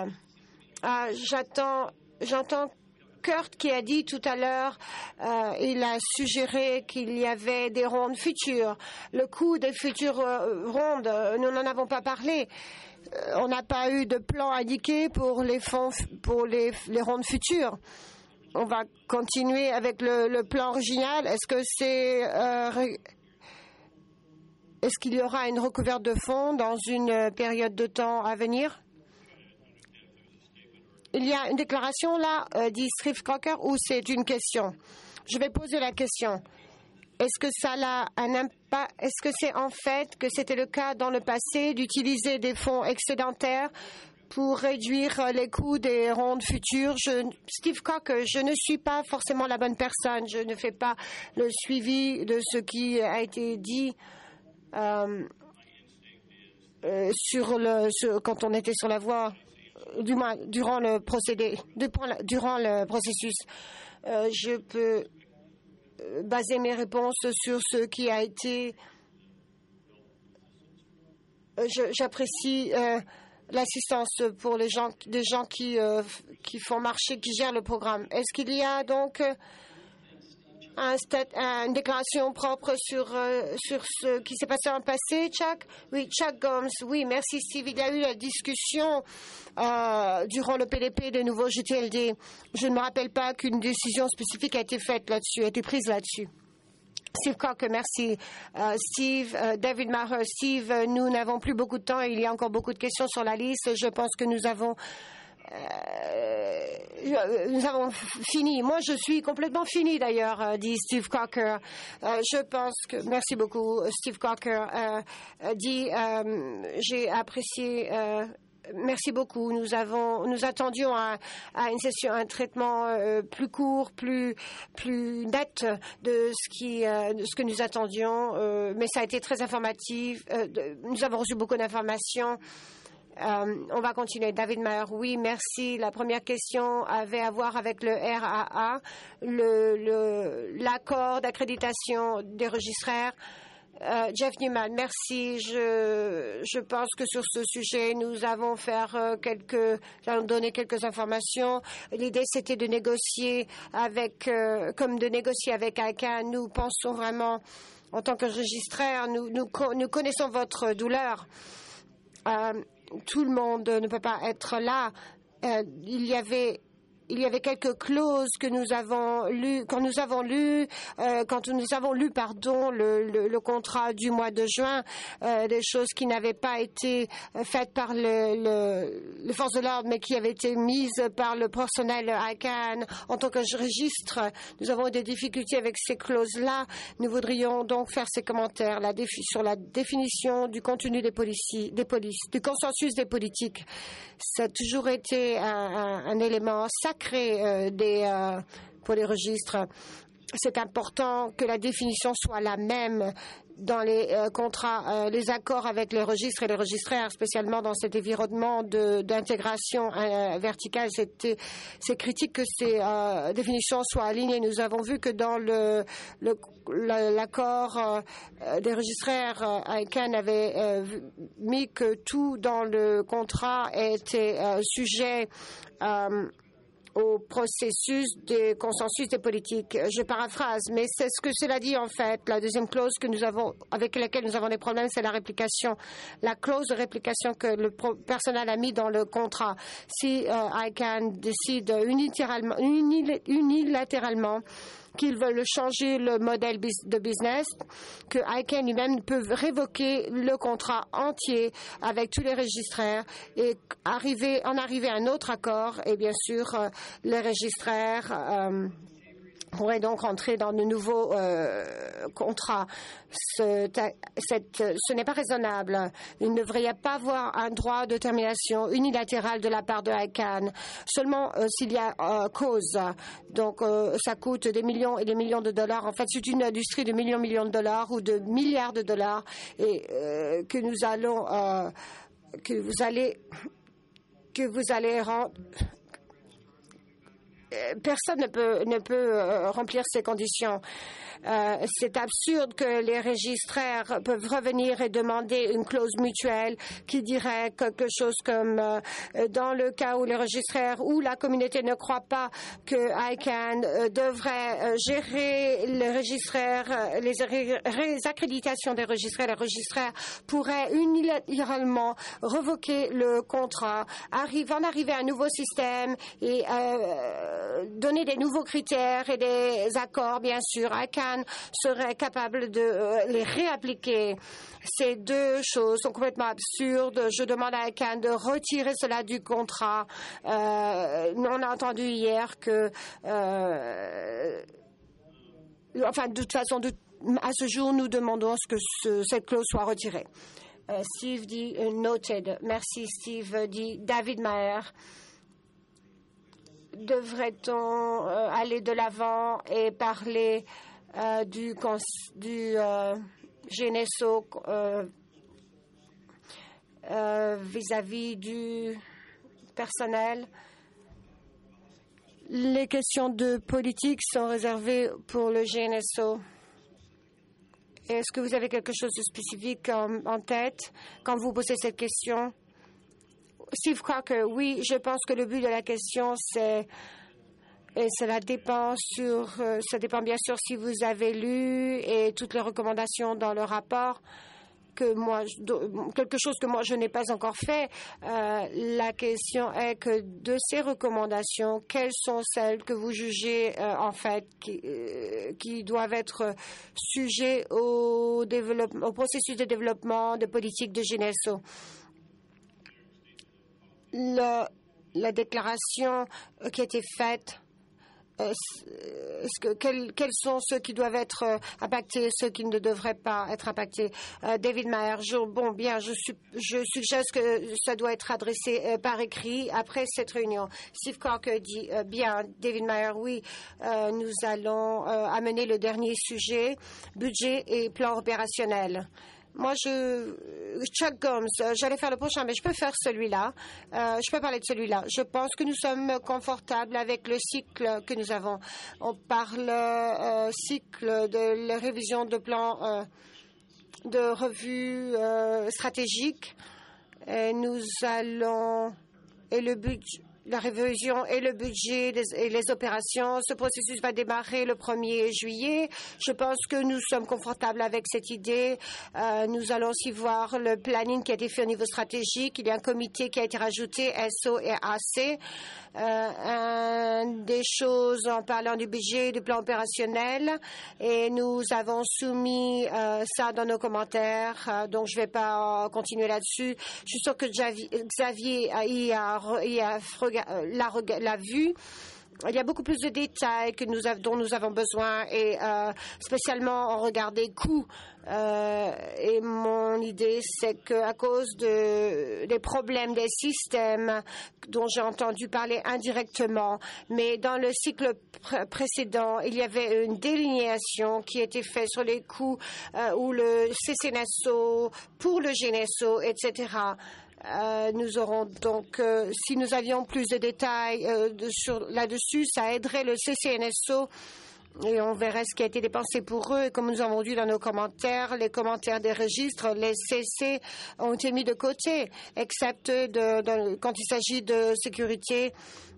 J'entends Kurt qui a dit tout à l'heure, il a suggéré qu'il y avait des rondes futures. Le coût des futures rondes, nous n'en avons pas parlé. On n'a pas eu de plan indiqué pour les fonds, pour les rondes futures. On va continuer avec le plan original. Est-ce qu'il y aura une recouverte de fonds dans une période de temps à venir? Il y a une déclaration là, dit Steve Crocker, ou c'est une question? Je vais poser la question. Est-ce que ça a un impact? Est-ce que c'est en fait que c'était le cas dans le passé d'utiliser des fonds excédentaires pour réduire les coûts des rondes futures? Steve Cocker, je ne suis pas forcément la bonne personne. Je ne fais pas le suivi de ce qui a été dit quand on était sur la voie, du moins durant le processus. Je peux baser mes réponses sur ce qui a été. J'apprécie l'assistance pour des gens qui font marcher, qui gèrent le programme. Est-ce qu'il y a donc une déclaration propre sur ce qui s'est passé en passé, Chuck? Oui, Chuck Gomes. Oui, merci Steve. Il y a eu la discussion durant le PDP de nouveau GTLD. Je ne me rappelle pas qu'une décision spécifique a été prise là-dessus. Steve Cocker, merci. Steve, David Maher. Steve, nous n'avons plus beaucoup de temps. Il y a encore beaucoup de questions sur la liste. Je pense que nous avons fini. Moi, je suis complètement fini d'ailleurs, dit Steve Cocker. Je pense que... Merci beaucoup, Steve Cocker. J'ai apprécié... Merci beaucoup. Nous attendions à une session, un traitement plus court, plus net de ce que nous attendions. Mais ça a été très informatif. Nous avons reçu beaucoup d'informations. On va continuer. David Maher, oui, merci. La première question avait à voir avec le RAA, l'accord d'accréditation des registraires. Jeff Newman, merci. Je pense que sur ce sujet, nous allons donner quelques informations. L'idée, c'était de négocier avec ICANN. Nous pensons vraiment, en tant que registraire, nous connaissons votre douleur. Tout le monde ne peut pas être là. Il y avait il y avait quelques clauses que nous avons lues, quand nous avons lu le contrat du mois de juin, des choses qui n'avaient pas été faites par les forces de l'ordre, mais qui avaient été mises par le personnel ICANN en tant que registre. Nous avons des difficultés avec ces clauses-là. Nous voudrions donc faire ces commentaires sur la définition du contenu du consensus des politiques. Ça a toujours été un élément sacré pour les registres. C'est important que la définition soit la même dans les contrats, les accords avec les registres et les registraires, spécialement dans cet environnement d'intégration verticale. C'est critique que ces définitions soient alignées. Nous avons vu que dans l'accord des registraires, ICANN avait mis que tout dans le contrat était sujet au processus de consensus des politiques. Je paraphrase, mais c'est ce que cela dit en fait. La deuxième clause avec laquelle nous avons des problèmes, c'est la réplication. La clause de réplication que le personnel a mis dans le contrat. Si ICANN décide unilatéralement qu'ils veulent changer le modèle de business, que ICANN lui-même peut révoquer le contrat entier avec tous les registraires et arriver à un autre accord. Et bien sûr, les registraires pourrait donc entrer dans de nouveaux contrats. Ce n'est pas raisonnable. Il ne devrait pas avoir un droit de termination unilatérale de la part de ICANN, seulement s'il y a cause. Donc, ça coûte des millions et des millions de dollars. En fait, c'est une industrie de millions de dollars ou de milliards de dollars et que vous allez rendre. Personne ne peut remplir ces conditions. C'est absurde que les registraires peuvent revenir et demander une clause mutuelle qui dirait quelque chose comme dans le cas où les registraires ou la communauté ne croient pas que ICANN devrait gérer les registraires, les accréditations des registraires. Les registraires pourraient unilatéralement revoquer le contrat, en arriver à un nouveau système et donner des nouveaux critères et des accords, bien sûr. ICANN serait capable de les réappliquer. Ces deux choses sont complètement absurdes. Je demande à ICANN de retirer cela du contrat. On a entendu hier que... de toute façon, à ce jour, nous demandons que cette clause soit retirée. Steve dit « noted ». Merci, Steve. Dit David Maher. Devrait-on aller de l'avant et parler du GNSO vis-à-vis du personnel? Les questions de politique sont réservées pour le GNSO. Est-ce que vous avez quelque chose de spécifique en tête quand vous posez cette question? Steve Crocker, oui, je pense que le but de la question, ça dépend bien sûr si vous avez lu et toutes les recommandations dans le rapport, quelque chose que moi je n'ai pas encore fait. La question est que de ces recommandations, quelles sont celles que vous jugez en fait qui doivent être sujets au processus de développement de politique de GNSO? La déclaration qui a été faite, quels sont ceux qui doivent être impactés, ceux qui ne devraient pas être impactés? David Maher, je suggère que ça doit être adressé par écrit après cette réunion. Steve Crocker dit bien, David Maher, oui, nous allons amener le dernier sujet, budget et plan opérationnel. Moi, Chuck Gomes, j'allais faire le prochain, mais je peux faire celui-là. Je peux parler de celui-là. Je pense que nous sommes confortables avec le cycle que nous avons. On parle cycle de la révision de plan de revue stratégique. Et nous allons... Et le la révision et le budget et les opérations. Ce processus va démarrer le 1er juillet. Je pense que nous sommes confortables avec cette idée. Nous allons aussi voir le planning qui a été fait au niveau stratégique. Il y a un comité qui a été rajouté, SO et AC. Des choses en parlant du budget, du plan opérationnel, et nous avons soumis ça dans nos commentaires, donc je ne vais pas continuer là-dessus. Je suis sûre que Xavier l'a vu. Il y a beaucoup plus de détails dont nous avons besoin, et spécialement en regard des coûts. Et mon idée, c'est qu'à cause des problèmes des systèmes dont j'ai entendu parler indirectement, mais dans le cycle précédent, il y avait une délinéation qui était faite sur les coûts ou le CCNSO pour le GNSO, etc. Nous aurons donc, si nous avions plus de détails là-dessus, ça aiderait le CCNSO et on verrait ce qui a été dépensé pour eux. Et comme nous avons dit dans nos commentaires, les commentaires des registres, les CC ont été mis de côté, excepté quand il s'agit de sécurité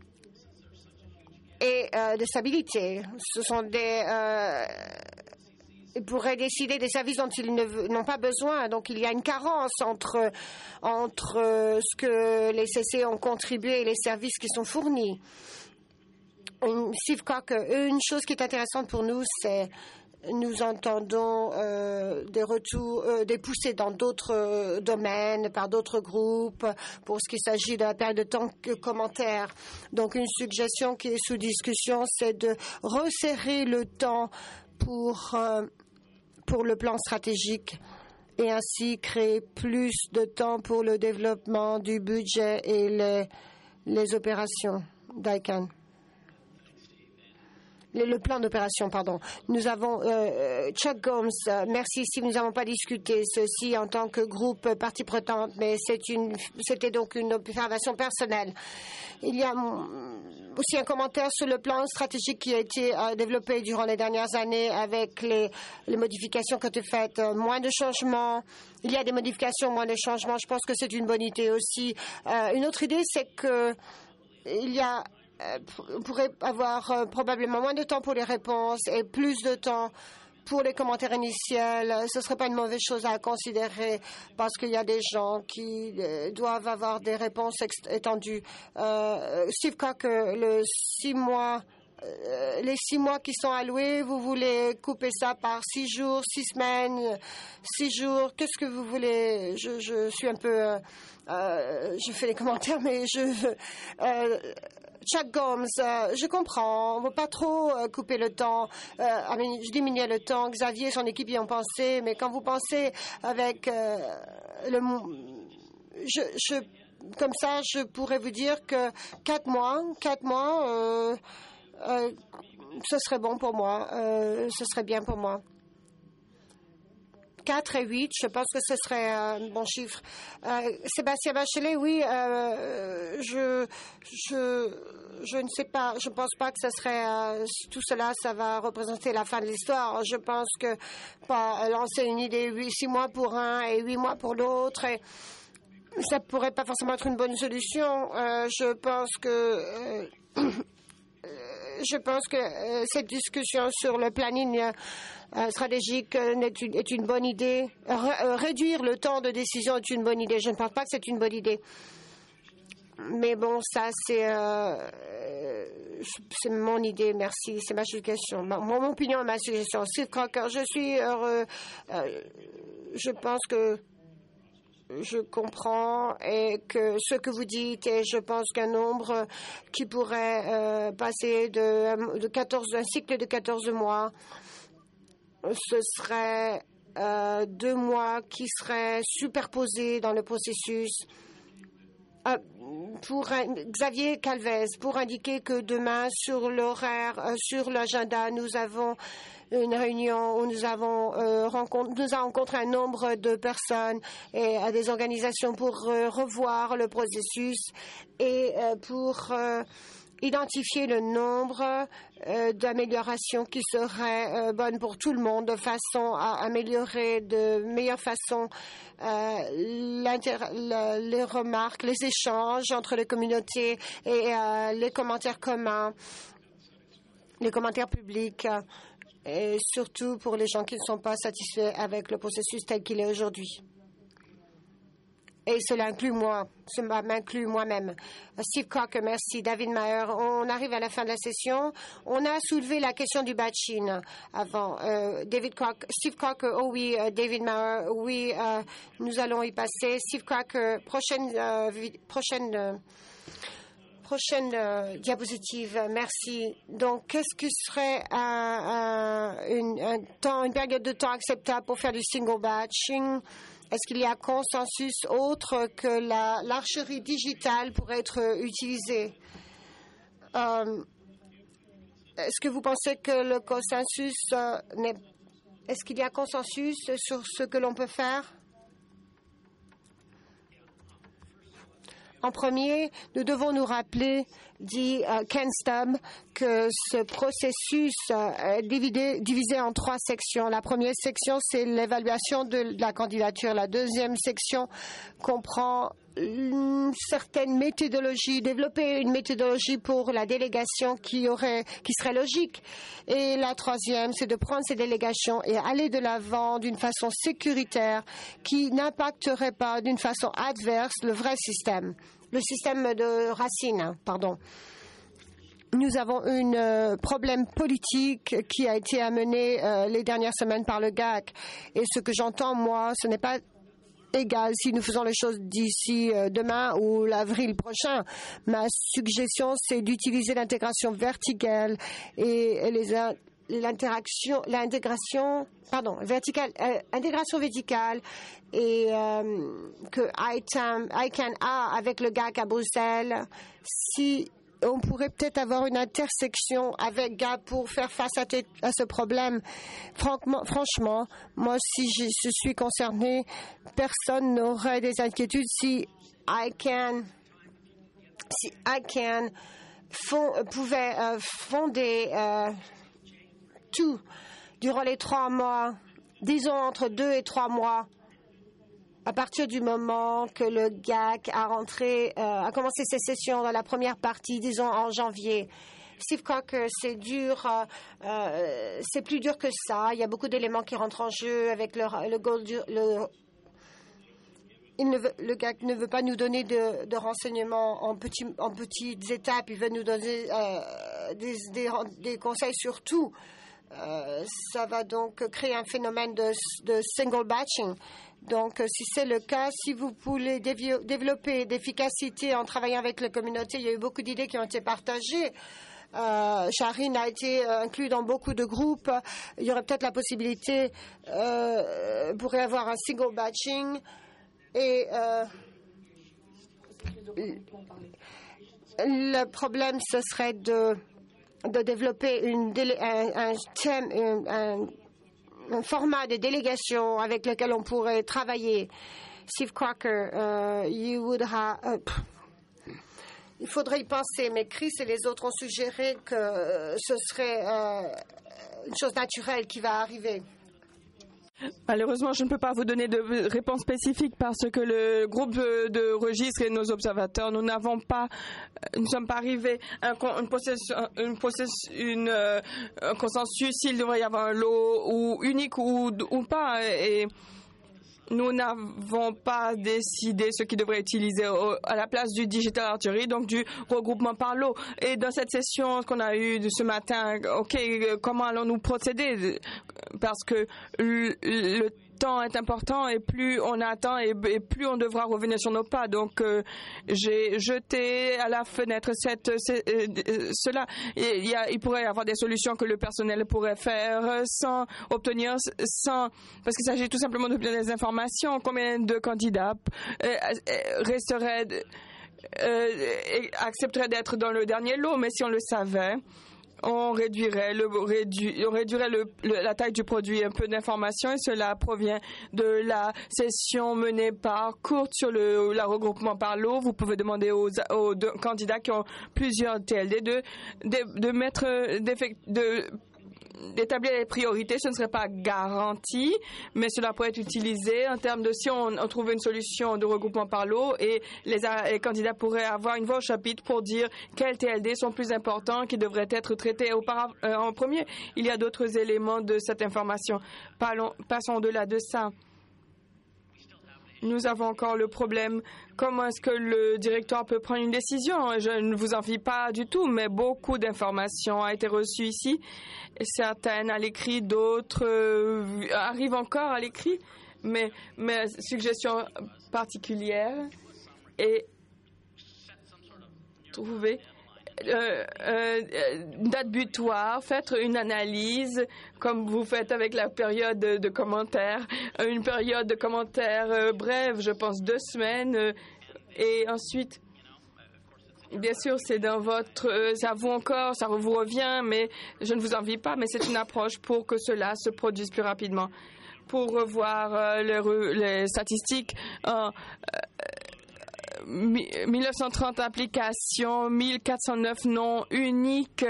et de stabilité. Ce sont ils pourraient décider des services dont ils n'ont pas besoin. Donc, il y a une carence entre ce que les CC ont contribué et les services qui sont fournis. Steve Cock, une chose qui est intéressante pour nous, c'est nous entendons des retours, des poussées dans d'autres domaines, par d'autres groupes, pour ce qui s'agit de la période de temps que commentaires. Donc, une suggestion qui est sous discussion, c'est de resserrer le temps pour le plan stratégique et ainsi créer plus de temps pour le développement du budget et les opérations d'ICANN. Le plan d'opération, pardon. Nous avons Chuck Gomes. Merci. Si nous n'avons pas discuté ceci en tant que groupe partie prenante, mais c'était donc une observation personnelle. Il y a aussi un commentaire sur le plan stratégique qui a été développé durant les dernières années avec les modifications que tu as faites. Moins de changements. Il y a des modifications, moins de changements. Je pense que c'est une bonne idée aussi. Une autre idée, c'est que on pourrait avoir probablement moins de temps pour les réponses et plus de temps pour les commentaires initiaux. Ce ne serait pas une mauvaise chose à considérer parce qu'il y a des gens qui doivent avoir des réponses étendues. Steve Cock, les 6 mois qui sont alloués, vous voulez couper ça par 6 jours, 6 semaines, 6 jours, qu'est-ce que vous voulez? Je suis un peu... je fais les commentaires, mais Chuck Gomes, je comprends, on ne veut pas trop couper le temps, je diminuais le temps, Xavier et son équipe y ont pensé, mais quand vous pensez avec comme ça, je pourrais vous dire que 4 mois, ce serait bon pour moi, ce serait bien pour moi. 4 et 8, je pense que ce serait un bon chiffre. Sébastien Bachelet, oui, je ne sais pas, je ne pense pas que ce serait tout cela, ça va représenter la fin de l'histoire. Je pense que lancer une idée 6 mois pour un et 8 mois pour l'autre, ça ne pourrait pas forcément être une bonne solution. Je pense que cette discussion sur le planning stratégique est une bonne idée. Réduire le temps de décision est une bonne idée. Je ne pense pas que c'est une bonne idée. Mais bon, ça, c'est mon idée, merci. C'est ma suggestion. Mon opinion et ma suggestion. Steve Crocker, je suis heureux. Je pense que je comprends et que ce que vous dites, et je pense qu'un nombre qui pourrait passer un cycle de 14 mois, ce serait 2 mois qui seraient superposés dans le processus. Pour Xavier Calvez, pour indiquer que demain, sur l'horaire, sur l'agenda, nous avons une réunion où nous avons rencontré un nombre de personnes et des organisations pour revoir le processus et pour identifier le nombre d'améliorations qui seraient bonnes pour tout le monde, de façon à améliorer de meilleure façon les remarques, les échanges entre les communautés et les commentaires communs, les commentaires publics, et surtout pour les gens qui ne sont pas satisfaits avec le processus tel qu'il est aujourd'hui. Et cela m'inclut moi-même. Steve Crocker, merci. David Maher, on arrive à la fin de la session. On a soulevé la question du batching avant. Steve Crocker, oh oui. David Maher, oui. Nous allons y passer. Steve Crocker, prochaine diapositive. Merci. Donc, qu'est-ce que serait une période de temps acceptable pour faire du single batching? Est-ce qu'il y a consensus autre que l'archerie digitale pourrait être utilisée? Est-ce que vous pensez que le consensus Est-ce qu'il y a consensus sur ce que l'on peut faire? En premier, nous devons nous rappeler, dit Ken Stubb, que ce processus est divisé en 3 sections. La première section, c'est l'évaluation de la candidature. La deuxième section comprend une certaine méthodologie, développer une méthodologie pour la délégation qui serait logique. Et la troisième, c'est de prendre ces délégations et aller de l'avant d'une façon sécuritaire qui n'impacterait pas d'une façon adverse le vrai système, le système de Racine, pardon. Nous avons un problème politique qui a été amené les dernières semaines par le GAC. Et ce que j'entends, moi, ce n'est pas égal si nous faisons les choses d'ici demain ou l'avril prochain. Ma suggestion, c'est d'utiliser l'intégration verticale et intégration verticale et que ICANN a avec le GAC à Bruxelles. Si on pourrait peut-être avoir une intersection avec GAP pour faire face à ce problème. Franchement, moi, si je suis concernée, personne n'aurait des inquiétudes si ICANN pouvait fonder tout durant les 3 mois, disons entre 2 et 3 mois, à partir du moment que le GAC a commencé ses sessions dans la première partie, disons en janvier. Steve Crocker, c'est dur, c'est plus dur que ça. Il y a beaucoup d'éléments qui rentrent en jeu avec le GAC ne veut pas nous donner de renseignements en petites étapes. Il veut nous donner des conseils sur tout. Ça va donc créer un phénomène de single batching. Donc, si c'est le cas, si vous voulez développer d'efficacité en travaillant avec la communauté, il y a eu beaucoup d'idées qui ont été partagées. Shaheen a été inclus dans beaucoup de groupes. Il y aurait peut-être la possibilité pour y avoir un single batching. Et le problème, ce serait de développer un format de délégation avec lequel on pourrait travailler. Steve Crocker, il faudrait y penser, mais Chris et les autres ont suggéré que ce serait une chose naturelle qui va arriver. Malheureusement, je ne peux pas vous donner de réponse spécifique parce que le groupe de registre et nos observateurs, nous ne sommes pas arrivés à un consensus s'il devrait y avoir un lot ou unique ou pas. Et nous n'avons pas décidé ce qui devrait être utilisé à la place du digital archery, donc du regroupement par lot. Et dans cette session qu'on a eue de ce matin, comment allons-nous procéder? Parce que le temps est important et plus on attend et plus on devra revenir sur nos pas. Donc j'ai jeté à la fenêtre cela. Il pourrait y avoir des solutions que le personnel pourrait faire sans parce qu'il s'agit tout simplement d'obtenir des informations. Combien de candidats accepteraient d'être dans le dernier lot? Mais si on le savait, on réduirait la taille du produit. Un peu d'informations, et cela provient de la session menée par Kurt sur le regroupement par lot. Vous pouvez demander aux candidats qui ont plusieurs TLD d'établir les priorités. Ce ne serait pas garanti, mais cela pourrait être utilisé en termes de si on trouve une solution de regroupement par lot, et les candidats pourraient avoir une voix au chapitre pour dire quels TLD sont plus importants, qui devraient être traités en premier. Il y a d'autres éléments de cette information. Passons au-delà de ça. Nous avons encore le problème, comment est-ce que le directoire peut prendre une décision? Je ne vous envie pas du tout, mais beaucoup d'informations ont été reçues ici. Certaines à l'écrit, d'autres arrivent encore à l'écrit. Mais ma suggestion particulière est trouver une date butoir, faites une analyse comme vous faites avec la période de commentaires, une période de commentaires brève, je pense 2 semaines, et ensuite bien sûr c'est dans votre ça vous revient, mais je ne vous envie pas, mais c'est une approche pour que cela se produise plus rapidement. Pour revoir les statistiques, 1930 applications, 1409 noms uniques,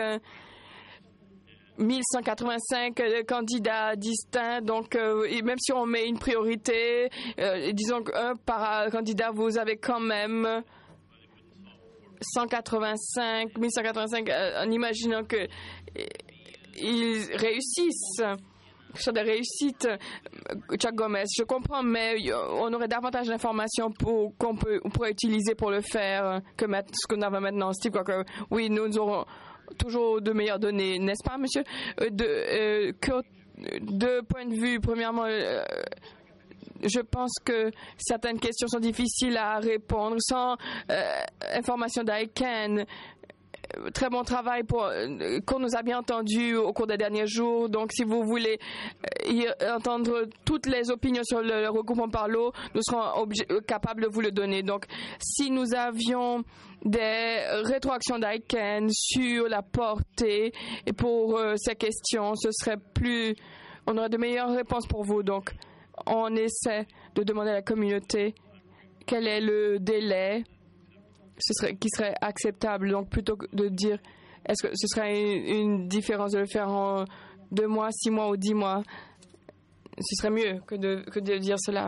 1185 candidats distincts. Donc, même si on met une priorité, disons qu'un par candidat, vous avez quand même 1185, en imaginant qu'ils réussissent. Sur des réussites, Chuck Gomez, je comprends, mais on aurait davantage d'informations qu'on pourrait utiliser pour le faire que ce qu'on a maintenant. Steve Walker, oui, nous aurons toujours de meilleures données, n'est-ce pas, monsieur? De point de vue, premièrement, je pense que certaines questions sont difficiles à répondre sans information d'ICANN. Très bon travail qu'on nous a bien entendu au cours des derniers jours. Donc, si vous voulez entendre toutes les opinions sur le regroupement par lot, nous serons capables de vous le donner. Donc, si nous avions des rétroactions d'ICANN sur la portée et pour ces questions, on aurait de meilleures réponses pour vous. Donc, on essaie de demander à la communauté quel est le délai qui serait acceptable. Donc, plutôt que de dire est-ce que ce serait une différence de le faire en 2 mois, 6 mois ou 10 mois, ce serait mieux que de dire cela.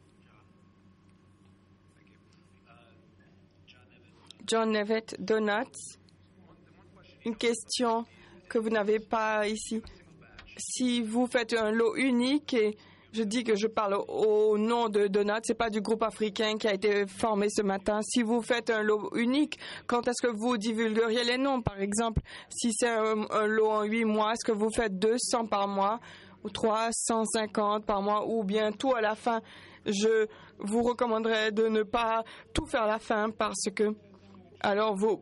John Nevitt, Donuts. Une question que vous n'avez pas ici. Si vous faites un lot unique, et je dis que je parle au nom de Donuts, ce n'est pas du groupe africain qui a été formé ce matin. Si vous faites un lot unique, quand est-ce que vous divulgueriez les noms? Par exemple, si c'est un lot en 8 mois, est-ce que vous faites 200 par mois ou 350 par mois ou bien tout à la fin? Je vous recommanderais de ne pas tout faire à la fin parce que alors vous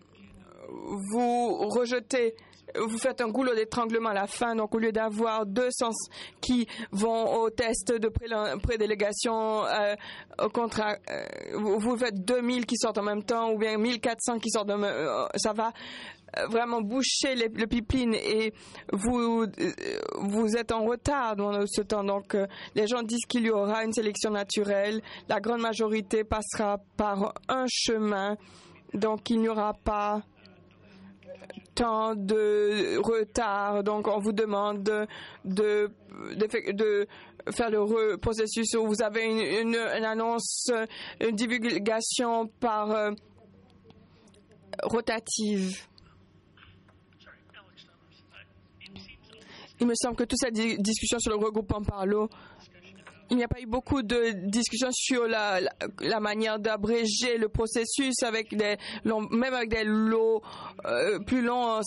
rejetez. Vous faites un goulot d'étranglement à la fin, donc au lieu d'avoir 200 qui vont au test de prédélégation, au contrat, vous faites 2000 qui sortent en même temps, ou bien 1400 qui sortent ça va vraiment boucher le pipeline et vous êtes en retard dans ce temps. Donc, les gens disent qu'il y aura une sélection naturelle. La grande majorité passera par un chemin, donc il n'y aura pas tant de retard. Donc, on vous demande de faire le processus où vous avez une annonce, une divulgation par rotative. Il me semble que toute cette discussion sur le regroupement par lot, il n'y a pas eu beaucoup de discussions sur la manière d'abréger le processus même avec des lots plus longs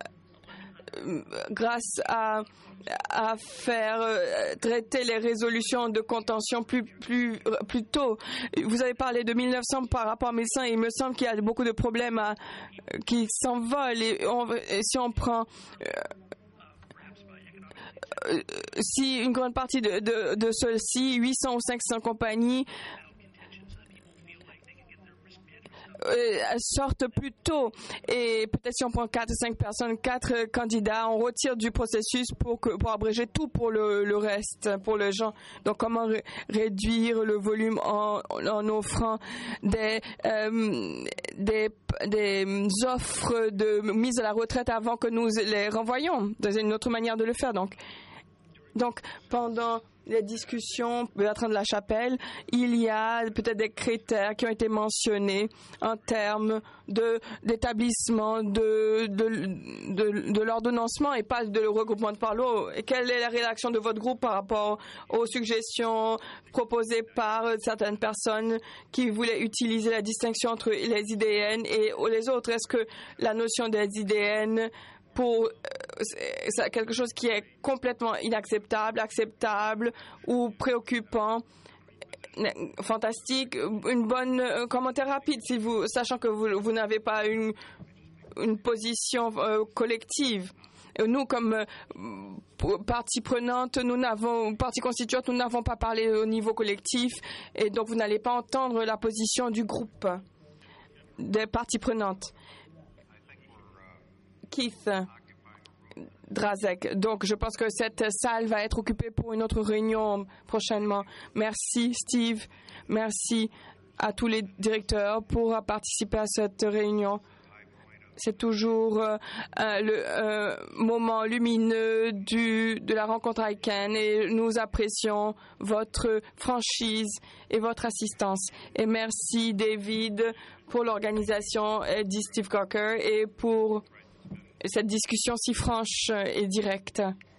grâce à faire traiter les résolutions de contention plus tôt. Vous avez parlé de 1900 par rapport à 1100 et il me semble qu'il y a beaucoup de problèmes qui s'envolent. Et si on prend si une grande partie de ceux-ci, 800 ou 500 compagnies, sortent plus tôt. Et peut-être si on prend 4 ou 5 personnes, 4 candidats, on retire du processus pour abréger tout pour le reste, pour les gens. Donc, comment réduire le volume en offrant des offres de mise à la retraite avant que nous les renvoyions. C'est une autre manière de le faire. Donc pendant les discussions Bertrand de la Chapelle, il y a peut-être des critères qui ont été mentionnés en termes d'établissement de l'ordonnancement et pas de regroupement de parlo. Et quelle est la réaction de votre groupe par rapport aux suggestions proposées par certaines personnes qui voulaient utiliser la distinction entre les IDN et les autres? Est-ce que la notion des IDN c'est quelque chose qui est complètement inacceptable, acceptable ou préoccupant, fantastique? Une bonne commentaire rapide, sachant que vous n'avez pas une position collective. Nous, comme partie prenante, partie constituante, nous n'avons pas parlé au niveau collectif et donc vous n'allez pas entendre la position du groupe des parties prenantes. Keith Drazek. Donc, je pense que cette salle va être occupée pour une autre réunion prochainement. Merci, Steve. Merci à tous les directeurs pour participer à cette réunion. C'est toujours le moment lumineux de la rencontre ICANN et nous apprécions votre franchise et votre assistance. Et merci, David, pour l'organisation, et Steve Cocker, et pour cette discussion si franche et directe.